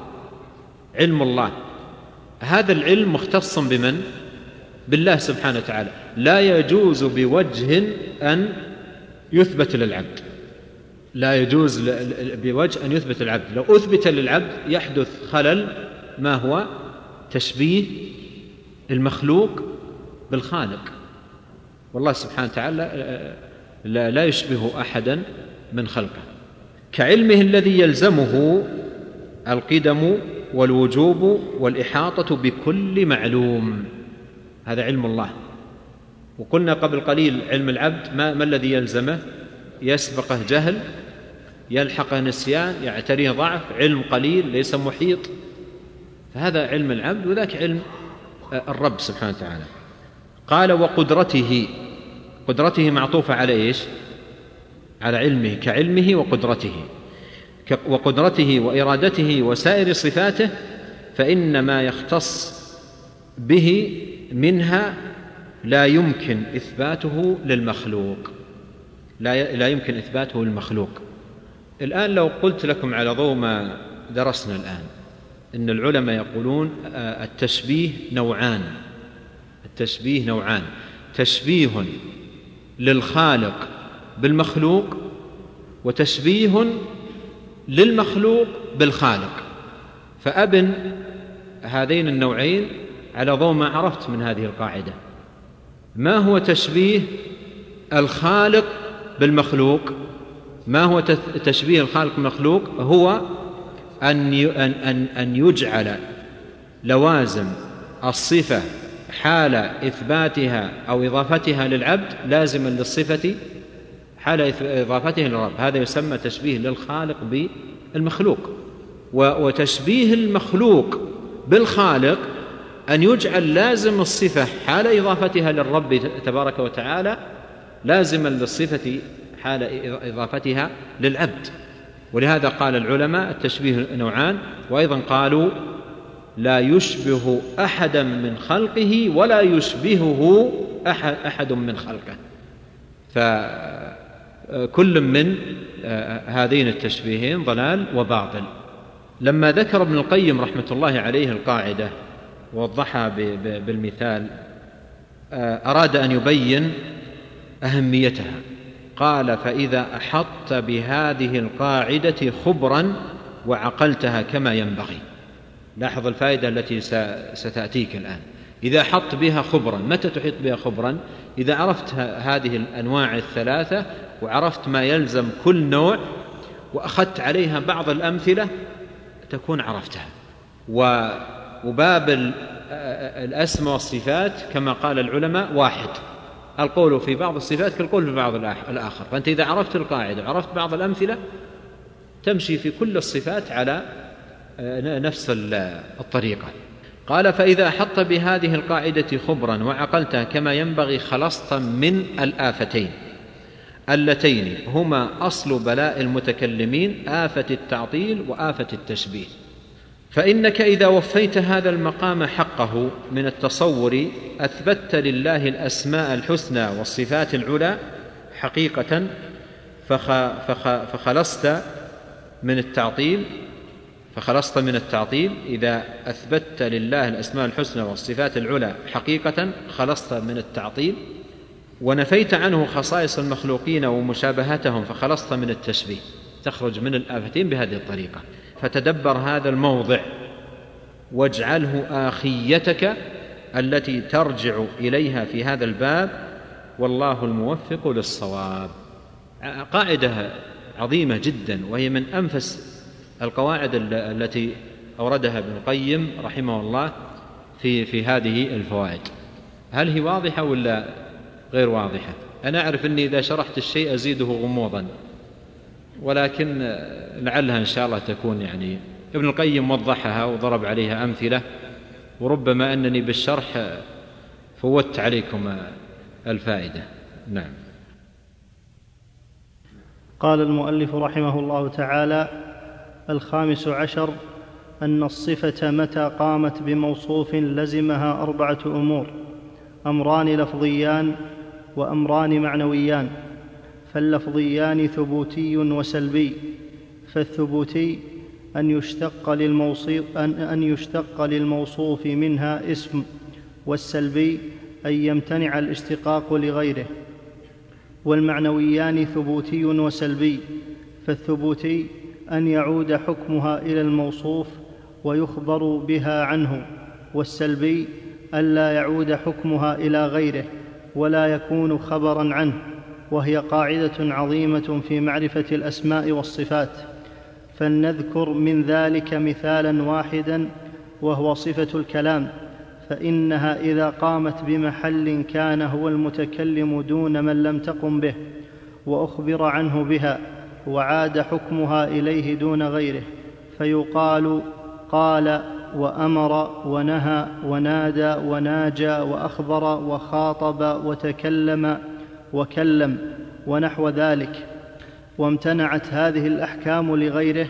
A: علم الله، هذا العلم مختص بمن؟ بالله سبحانه وتعالى، لا يجوز بوجه أن يثبت للعبد، لا يجوز بوجه أن يثبت للعبد. لو أثبت للعبد يحدث خلل، ما هو؟ تشبيه المخلوق بالخالق، والله سبحانه وتعالى لا يشبه أحدا من خلقه. كعلمه الذي يلزمه القدم والوجوب والإحاطة بكل معلوم، هذا علم الله. وقلنا قبل قليل علم العبد ما, ما الذي يلزمه؟ يسبقه جهل، يلحقه نسيان، يعتريه ضعف، علم قليل ليس محيط. فهذا علم العبد، وذاك علم الرب سبحانه وتعالى. قال وقدرته، قدرته معطوفة على إيش؟ على علمه، كعلمه وقدرته، وقدرته وإرادته وسائر صفاته، فإن ما يختص به منها لا يمكن إثباته للمخلوق، لا يمكن إثباته للمخلوق. الآن لو قلت لكم على ضوء ما درسنا الآن إن العلماء يقولون التشبيه نوعان، التشبيه نوعان، تشبيه للخالق بالمخلوق، وتشبيه للمخلوق بالخالق. فأبن هذين النوعين على ضوء ما عرفت من هذه القاعدة. ما هو تشبيه الخالق بالمخلوق؟ ما هو تشبيه الخالق بالمخلوق؟ هو أن أن يجعل لوازم الصفة حال إثباتها أو إضافتها للعبد لازما للصفة حال إضافتها للرب. هذا يسمى تشبيه للخالق بالمخلوق. وتشبيه المخلوق بالخالق أن يجعل لازم الصفة حال إضافتها للرب تبارك وتعالى لازما للصفة حال إضافتها للعبد. ولهذا قال العلماء التشبيه نوعان، وأيضا قالوا لا يشبه أحدا من خلقه ولا يشبهه أحد من خلقه. فكل من هذين التشبيهين ضلال وباطل. لما ذكر ابن القيم رحمة الله عليه القاعدة ووضحها بالمثال، أراد أن يبين أهميتها. قال فإذا أحطت بهذه القاعدة خبرا وعقلتها كما ينبغي. لاحظ الفائدة التي ستأتيك الآن. إذا أحطت بها خبرا، متى تحيط بها خبرا؟ إذا عرفت هذه الأنواع الثلاثة وعرفت ما يلزم كل نوع وأخذت عليها بعض الأمثلة تكون عرفتها. وباب الأسماء والصفات كما قال العلماء واحد، القول في بعض الصفات كالقول في بعض الآخر. فأنت إذا عرفت القاعدة وعرفت بعض الأمثلة تمشي في كل الصفات على نفس الطريقة. قال فإذا أحطت بهذه القاعدة خبرا وعقلتها كما ينبغي خلصت من الآفتين اللتين هما أصل بلاء المتكلمين، آفة التعطيل وآفة التشبيه. فإنك إذا وفيت هذا المقام حقه من التصور أثبتت لله الأسماء الحسنى والصفات العلى حقيقة، فخ فخ فخلصت من التعطيل فخلصت من التعطيل إذا أثبتت لله الأسماء الحسنى والصفات العلى حقيقة خلصت من التعطيل، ونفيت عنه خصائص المخلوقين ومشابهتهم فخلصت من التشبيه. تخرج من الآفتين بهذه الطريقة. فتدبر هذا الموضع واجعله آخيتك التي ترجع إليها في هذا الباب، والله الموفق للصواب. قاعدة عظيمة جدا، وهي من أنفس القواعد التي أوردها ابن القيم رحمه الله في في هذه الفوائد. هل هي واضحة ولا غير واضحة؟ أنا أعرف أني إذا شرحت الشيء أزيده غموضا، ولكن لعلها إن شاء الله تكون يعني ابن القيم وضحها وضرب عليها أمثلة، وربما أنني بالشرح فوت عليكم الفائدة. نعم.
B: قال المؤلف رحمه الله تعالى: الخامس عشر أن الصفة متى قامت بموصوف لزمها أربعة أمور: أمران لفظيان وأمران معنويان. فاللفظيان ثبوتي وسلبي، فالثبوتي أن يشتق للموصوف, أن يشتق للموصوف منها اسم، والسلبي أن يمتنع الاشتقاق لغيره. والمعنويان ثبوتي وسلبي، فالثبوتي أن يعود حكمها إلى الموصوف ويخبر بها عنه، والسلبي ألا يعود حكمها إلى غيره ولا يكون خبرا عنه، وهي قاعدة عظيمة في معرفة الأسماء والصفات. فلنذكر من ذلك مثالا واحدا، وهو صفة الكلام، فإنها إذا قامت بمحل كان هو المتكلم دون من لم تقم به، وأخبر عنه بها، وعاد حكمها إليه دون غيره، فيقال قال وأمر ونهى ونادى وناجى وأخبر وخاطب وتكلم وكلم ونحو ذلك. وامتنعت هذه الأحكام لغيره،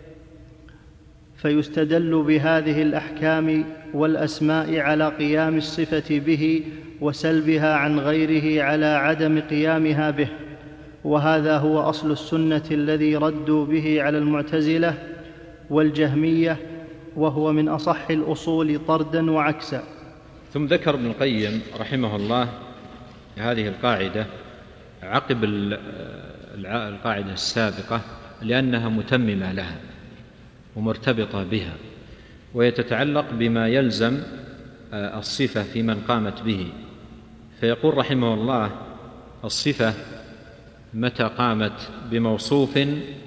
B: فيستدل بهذه الأحكام والأسماء على قيام الصفة به، وسلبها عن غيره على عدم قيامها به. وهذا هو أصل السنة الذي ردوا به على المعتزلة والجهمية، وهو من أصح الأصول طردا وعكسا.
A: ثم ذكر ابن القيم رحمه الله هذه القاعدة عقب القاعدة السابقة، لأنها متممة لها ومرتبطة بها، وهي تتعلق بما يلزم الصفة في من قامت به. فيقول رحمه الله: الصفة متى قامت بموصوف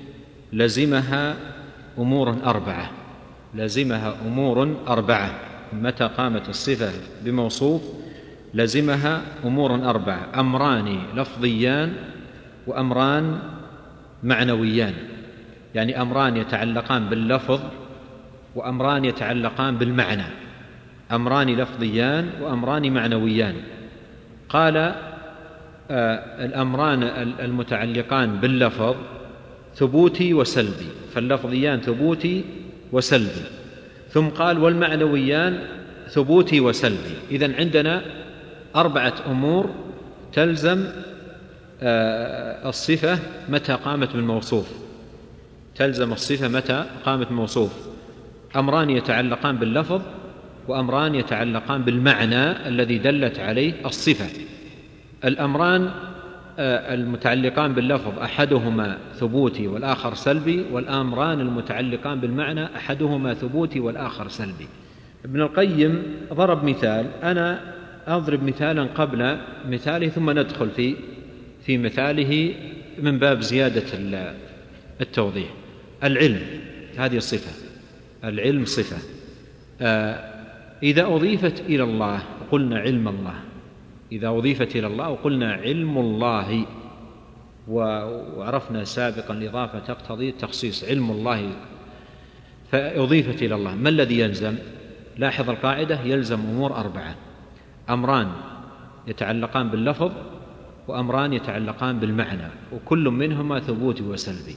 A: لزمها أمور أربعة لزمها أمور أربعة متى قامت الصفة بموصوف لزمها أمور أربعة: أمران لفظيان وأمران معنويان، يعني أمران يتعلقان باللفظ وأمران يتعلقان بالمعنى. أمران لفظيان وأمران معنويان. قال آه الأمران المتعلقان باللفظ ثبوتي وسلبي، فاللفظيان ثبوتي وسلبي. ثم قال والمعنويان ثبوتي وسلبي. إذن عندنا أربعة أمور تلزم آه الصفة متى قامت بالموصوف تلزم الصفة متى قامت بالموصوف: أمران يتعلقان باللفظ وأمران يتعلقان بالمعنى الذي دلت عليه الصفة. الأمران المتعلقان باللفظ أحدهما ثبوتي والآخر سلبي، والأمران المتعلقان بالمعنى أحدهما ثبوتي والآخر سلبي. ابن القيم ضرب مثال، أنا أضرب مثالا قبل مثاله ثم ندخل في في مثاله من باب زيادة التوضيح. العلم هذه الصفة، العلم صفة إذا أضيفت إلى الله قلنا علم الله، إذا أضيفت إلى الله وقلنا علم الله، وعرفنا سابقا الإضافة تقتضي التخصيص، علم الله فأضيفت إلى الله، ما الذي يلزم؟ لاحظ القاعدة: يلزم أمور أربعة: أمران يتعلقان باللفظ وأمران يتعلقان بالمعنى، وكل منهما ثبوتي وسلبي.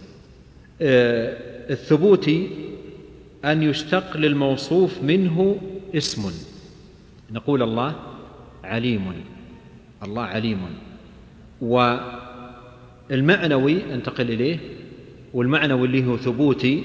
A: الثبوتي أن يشتق للموصوف منه اسم، نقول الله عليم، الله عليم. والمعنوي انتقل إليه، والمعنوي اللي هو ثبوتي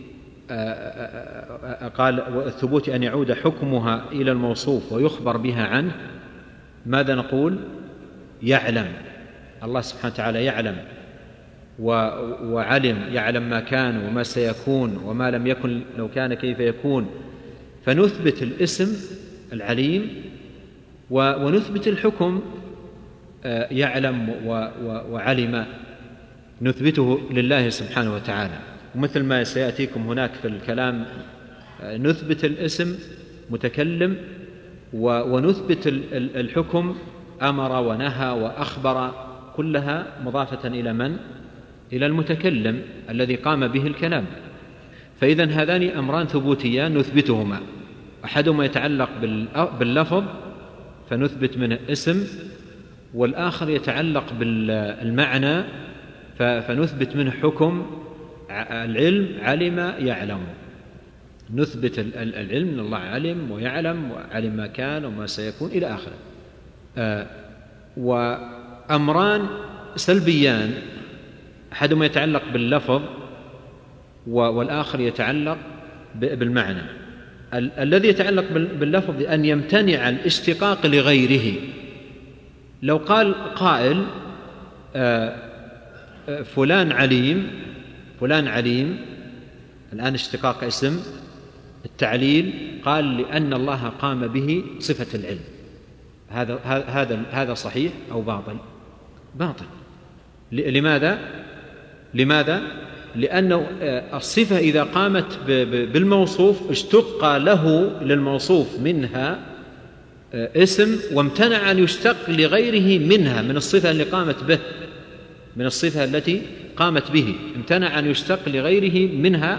A: قال الثبوتي أن يعود حكمها إلى الموصوف ويخبر بها عنه. ماذا نقول؟ يعلم، الله سبحانه وتعالى يعلم وعلم، يعلم ما كان وما سيكون وما لم يكن لو كان كيف يكون. فنثبت الاسم العليم ونثبت الحكم يعلم وعلم، نثبته لله سبحانه وتعالى. ومثل ما سيأتيكم هناك في الكلام نثبت الاسم متكلم ونثبت الحكم أمر ونهى وأخبر كلها مضافة إلى من؟ إلى المتكلم الذي قام به الكلام. فإذن هذان أمران ثبوتيان نثبتهما، أحدهما يتعلق باللفظ فنثبت منه اسم، والآخر يتعلق بالمعنى فنثبت منه حكم العلم، علم يعلم، نثبت العلم من الله علم ويعلم وعلم ما كان وما سيكون إلى آخره. آه وأمران سلبيان، أحدهما يتعلق باللفظ والآخر يتعلق بالمعنى. ال- الذي يتعلق باللفظ أن يمتنع الاشتقاق لغيره. لو قال قائل آه فلان عليم، فلان عليم، الآن اشتقاق اسم، التعليل قال لأن الله قام به صفة العلم، هذا هذا هذا صحيح أو باطل؟ باطل. لماذا؟ لماذا؟ لأن الصفة إذا قامت بالموصوف اشتق له للموصوف منها اسم، وامتنع أن يشتق لغيره منها من الصفة اللي قامت به، من الصفة التي قامت به امتنع أن يشتق لغيره منها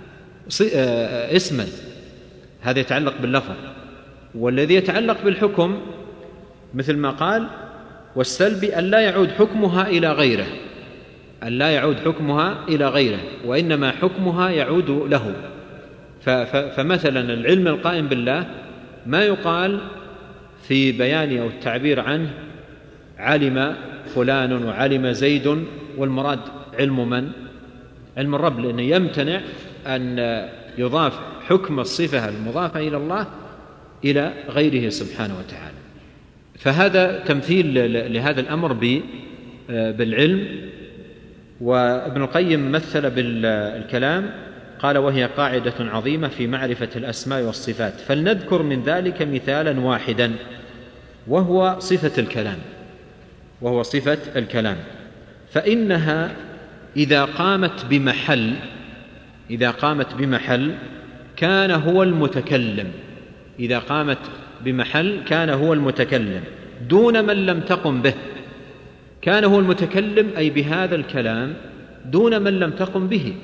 A: اسما. هذا يتعلق باللفظ. والذي يتعلق بالحكم مثل ما قال والسلبي أن لا يعود حكمها إلى غيره، أن لا يعود حكمها إلى غيره وإنما حكمها يعود له. فمثلا العلم القائم بالله ما يقال في بيان أو التعبير عنه علم فلان وعلم زيد، والمراد علم من؟ علم الرب، لأنه يمتنع أن يضاف حكم الصفة المضافة إلى الله إلى غيره سبحانه وتعالى. فهذا تمثيل لهذا الأمر بالعلم. وابن القيم مثل بالكلام قال وهي قاعدة عظيمة في معرفة الأسماء والصفات، فلنذكر من ذلك مثالا واحدا وهو صفة الكلام، وهو صفة الكلام. فإنها إذا قامت بمحل، إذا قامت بمحل كان هو المتكلم، إذا قامت بمحل كان هو المتكلم دون من لم تقم به. كان هو المتكلم أي بهذا الكلام دون من لم تقم به،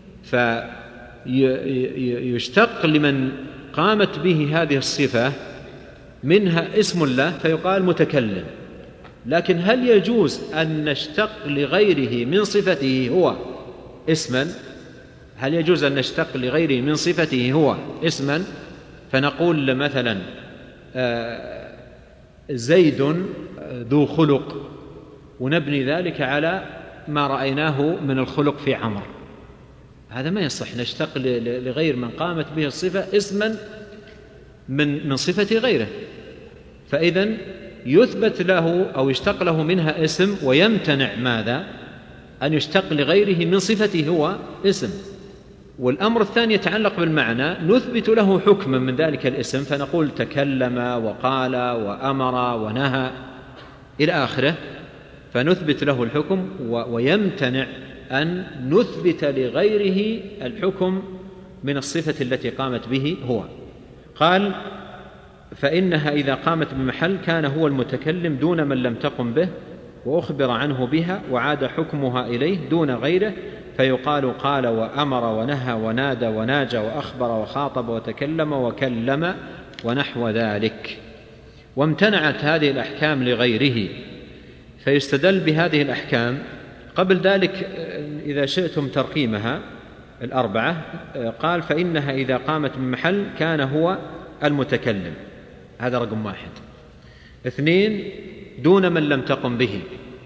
A: فيشتق لمن قامت به هذه الصفة منها اسم الله فيقال متكلم. لكن هل يجوز أن نشتق لغيره من صفته هو اسما؟ هل يجوز أن نشتق لغيره من صفته هو اسما فنقول مثلا زيد ذو خلق، ونبني ذلك على ما رأيناه من الخلق في عمر؟ هذا ما يصح، نشتق لغير من قامت به الصفة اسما من من صفة غيره. فإذن يثبت له أو يشتق له منها اسم، ويمتنع ماذا؟ أن يشتق لغيره من صفته هو اسم. والأمر الثاني يتعلق بالمعنى، نثبت له حكما من ذلك الاسم فنقول تكلم وقال وأمر ونهى إلى آخره، فنثبت له الحكم ويمتنع أن نثبت لغيره الحكم من الصفة التي قامت به هو. قال فإنها إذا قامت بمحل كان هو المتكلم دون من لم تقم به، وأخبر عنه بها وعاد حكمها إليه دون غيره، فيقال قال وأمر ونهى ونادى وناجى وأخبر وخاطب وتكلم وكلم ونحو ذلك. وامتنعت هذه الأحكام لغيره فيستدل بهذه الأحكام. قبل ذلك إذا شئتم ترقيمها الأربعة، قال فإنها إذا قامت بمحل كان هو المتكلم، هذا رقم واحد. اثنين دون من لم تقم به،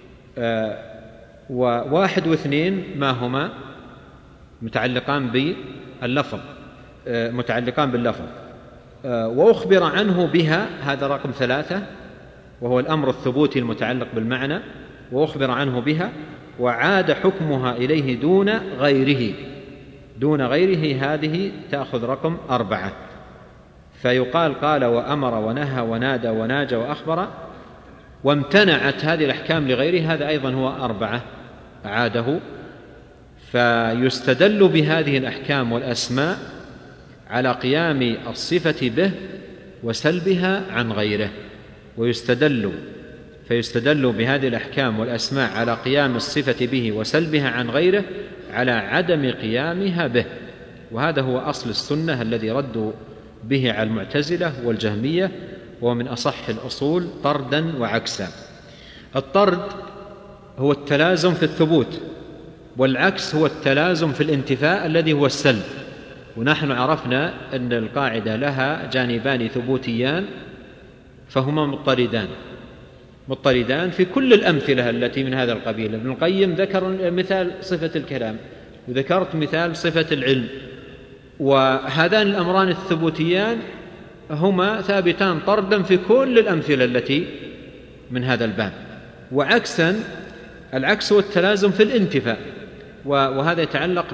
A: وواحد واثنين ما هما؟ متعلقان باللفظ، متعلقان باللفظ. وأخبر عنه بها، هذا رقم ثلاثة وهو الأمر الثبوتي المتعلق بالمعنى، وأخبر عنه بها وعاد حكمها إليه دون غيره، دون غيره هذه تأخذ رقم أربعة. فيقال قال وأمر ونهى ونادى وناجى وأخبر، وامتنعت هذه الأحكام لغيره، هذا أيضا هو أربعة عاده. فيستدل بهذه الأحكام والأسماء على قيام الصفة به وسلبها عن غيره، ويستدل فيستدل بهذه الأحكام والأسماء على قيام الصفة به وسلبها عن غيره على عدم قيامها به. وهذا هو أصل السنة الذي ردوا به على المعتزلة والجهمية، وهو من أصح الأصول طردا وعكسا. الطرد هو التلازم في الثبوت، والعكس هو التلازم في الانتفاء الذي هو السلب. ونحن عرفنا أن القاعدة لها جانبان ثبوتيان فهما مضطردان مضطردان في كل الأمثلة التي من هذا القبيل. ابن القيم ذكر مثال صفة الكلام، وذكرت مثال صفة العلم، وهذان الأمران الثبوتيان هما ثابتان طردا في كل الأمثلة التي من هذا الباب. وعكسا العكس هو التلازم في الانتفاء، وهذا يتعلق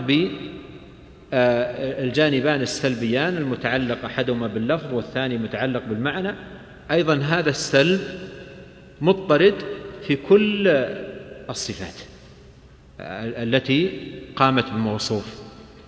A: بالجانبان السلبيان المتعلق أحدهما باللفظ والثاني متعلق بالمعنى. أيضا هذا السلب مضطرد في كل الصفات التي قامت بالموصوف.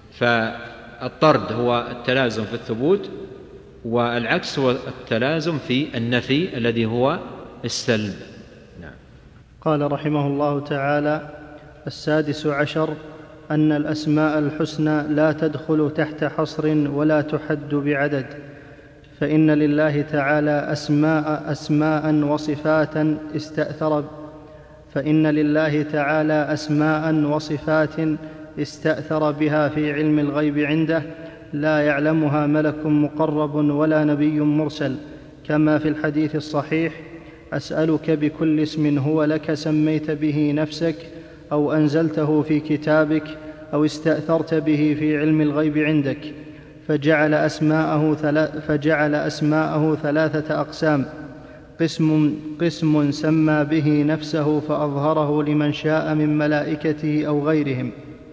A: فالطرد هو التلازم في الثبوت، والعكس هو التلازم في النفي الذي هو السلب. نعم.
B: قال رحمه الله تعالى: السادس عشر أن الأسماء الحسنى لا تدخل تحت حصر ولا تحد بعدد، فإن لله تعالى أسماء أسماء وصفات استأثر فإن لله تعالى أسماء وصفات استأثر بها في علم الغيب عنده، لا يعلمها ملك مقرب ولا نبي مرسل، كما في الحديث الصحيح: أسألك بكل اسم هو لك سميت به نفسك أو أنزلته في كتابك أو استأثرت به في علم الغيب عندك. فجعل أسماءه, فجعل أسماءه ثلاثة أقسام: قسم, قسم سمى به نفسه فأظهره لمن شاء من ملائكته أو غيرهم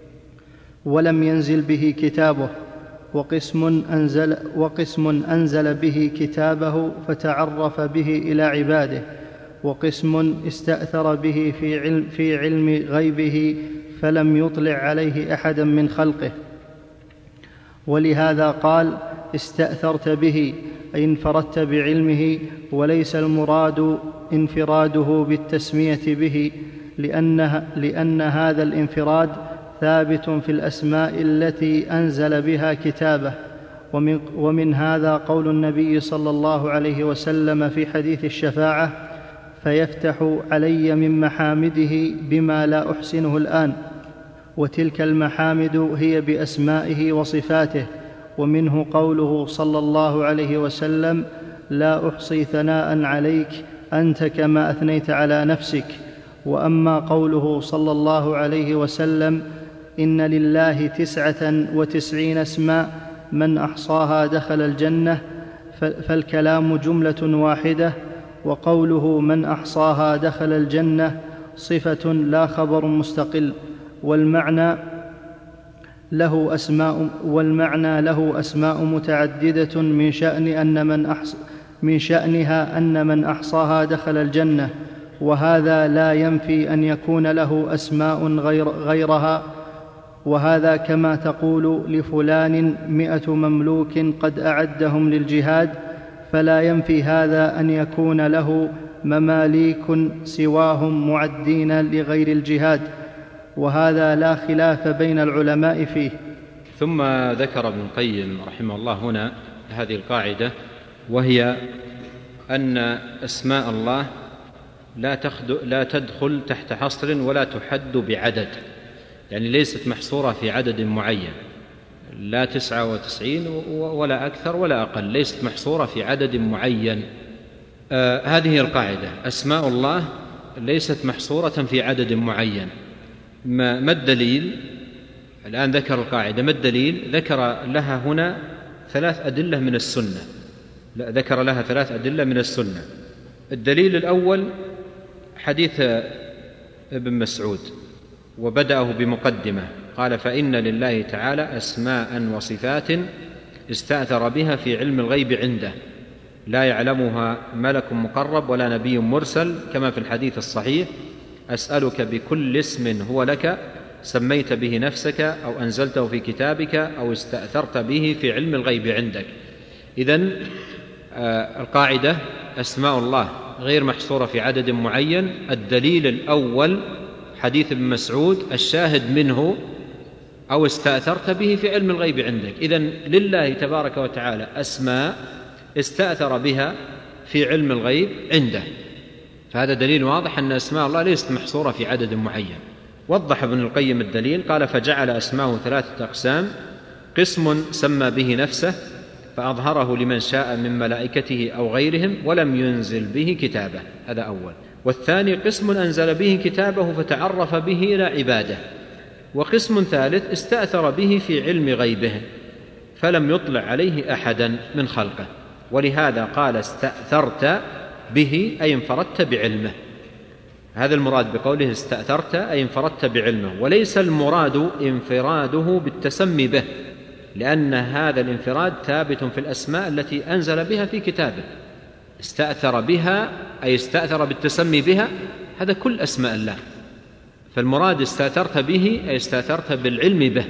B: ولم ينزل به كتابه، وقسم أنزل, وقسم أنزل به كتابه فتعرف به إلى عباده، وقسم استأثر به في علم, في علم غيبه فلم يطلع عليه أحدا من خلقه. ولهذا قال: استأثرت به، أي انفردت بعلمه، وليس المراد انفراده بالتسمية به، لأن, لأن هذا الانفراد ثابت في الأسماء التي أنزل بها كتابه. ومن, ومن هذا قول النبي صلى الله عليه وسلم في حديث الشفاعة: فيفتح علي من محامده بما لا أحسنه الآن. وتلك المحامد هي بأسمائه وصفاته. ومنه قوله صلى الله عليه وسلم: لا أحصي ثناء عليك أنت كما أثنيت على نفسك. وأما قوله صلى الله عليه وسلم: إن لله تسعة وتسعين اسما من أحصاها دخل الجنة، فالكلام جملة واحدة. وقوله من أحصاها دخل الجنة صفة لا خبر مستقل، والمعنى له أسماء, والمعنى له أسماء متعددة من, شأن أن من أحص من شأنها أن من أحصاها دخل الجنة، وهذا لا ينفي أن يكون له أسماء غير غيرها. وهذا كما تقول لفلان مئة مملوك قد أعدهم للجهاد، فلا ينفي هذا أن يكون له مماليك سواهم معدين لغير الجهاد، وهذا لا خلاف بين العلماء فيه.
A: ثم ذكر ابن القيم رحمه الله هنا هذه القاعدة، وهي أن أسماء الله لا, لا تدخل تحت حصر ولا تحد بعدد، يعني ليست محصورة في عدد معين، لا تسعة وتسعين ولا أكثر ولا أقل، ليست محصورة في عدد معين. آه هذه القاعدة، أسماء الله ليست محصورة في عدد معين. ما, ما الدليل؟ الآن ذكر القاعدة، ما الدليل؟ ذكر لها هنا ثلاث أدلة من السنة، لا ذكر لها ثلاث أدلة من السنة. الدليل الأول حديث ابن مسعود، وبدأه بمقدمة، قال: فإن لله تعالى أسماء وصفات استأثر بها في علم الغيب عنده، لا يعلمها ملك مقرب ولا نبي مرسل، كما في الحديث الصحيح: أسألك بكل اسم هو لك سميت به نفسك أو أنزلته في كتابك أو استأثرت به في علم الغيب عندك. إذن القاعدة أسماء الله غير محصورة في عدد معين. الدليل الأول حديث ابن مسعود الشاهد منه أو استأثرت به في علم الغيب عندك. إذن لله تبارك وتعالى أسماء استأثر بها في علم الغيب عنده، فهذا دليل واضح أن أسماء الله ليست محصورة في عدد معين. وضح ابن القيم الدليل، قال: فجعل أسماءه ثلاثة أقسام: قسم سمى به نفسه فأظهره لمن شاء من ملائكته أو غيرهم ولم ينزل به كتابه، هذا أول. والثاني قسم أنزل به كتابه فتعرف به إلى عباده. وقسم ثالث استأثر به في علم غيبه فلم يطلع عليه أحدا من خلقه، ولهذا قال استأثرت به أي انفردت بعلمه. هذا المراد بقوله استأثرت أي انفردت بعلمه، وليس المراد انفراده بالتسمي به، لأن هذا الانفراد ثابت في الأسماء التي أنزل بها في كتابه. استأثر بها أي استأثر بالتسمي بها، هذا كل أسماء الله. فالمراد استأثرت به أي استأثرت بالعلم به،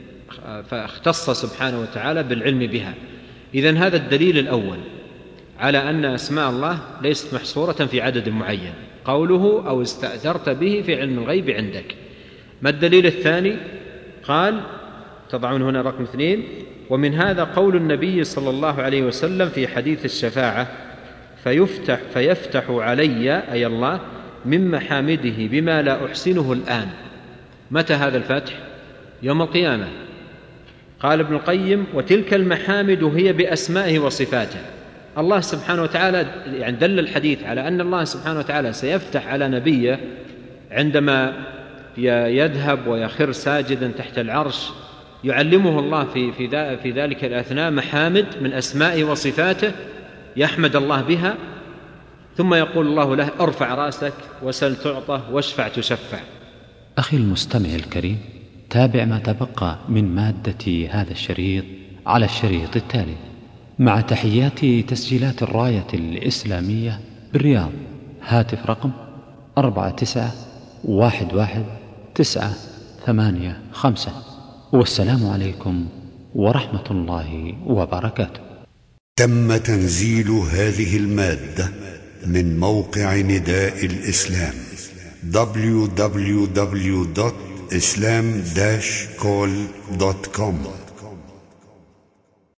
A: فاختص سبحانه وتعالى بالعلم بها. إذن هذا الدليل الأول على أن أسماء الله ليست محصورة في عدد معين، قوله أو استأثرت به في علم الغيب عندك. ما الدليل الثاني؟ قال، تضعون هنا رقم اثنين: ومن هذا قول النبي صلى الله عليه وسلم في حديث الشفاعة: فيفتح, فيفتح علي أي الله من محامده بما لا أحسنه الآن. متى هذا الفتح؟ يوم القيامة. قال ابن القيم: وتلك المحامد هي بأسمائه وصفاته. الله سبحانه وتعالى يعني دل الحديث على أن الله سبحانه وتعالى سيفتح على نبيه عندما يذهب ويخر ساجدا تحت العرش، يعلمه الله في, في, في ذلك الأثناء محامد من أسمائه وصفاته يحمد الله بها، ثم يقول الله له: ارفع رأسك وسل تعطى واشفع تشفع.
C: أخي المستمع الكريم، تابع ما تبقى من مادة هذا الشريط على الشريط التالي، مع تحيات تسجيلات الراية الإسلامية بالرياض. هاتف رقم أربعة تسعة واحد واحد تسعة ثمانية خمسة. والسلام عليكم ورحمة الله وبركاته.
D: تم تنزيل هذه المادة من موقع نداء الإسلام دبليو دبليو دبليو دوت إسلام داش كول دوت كوم.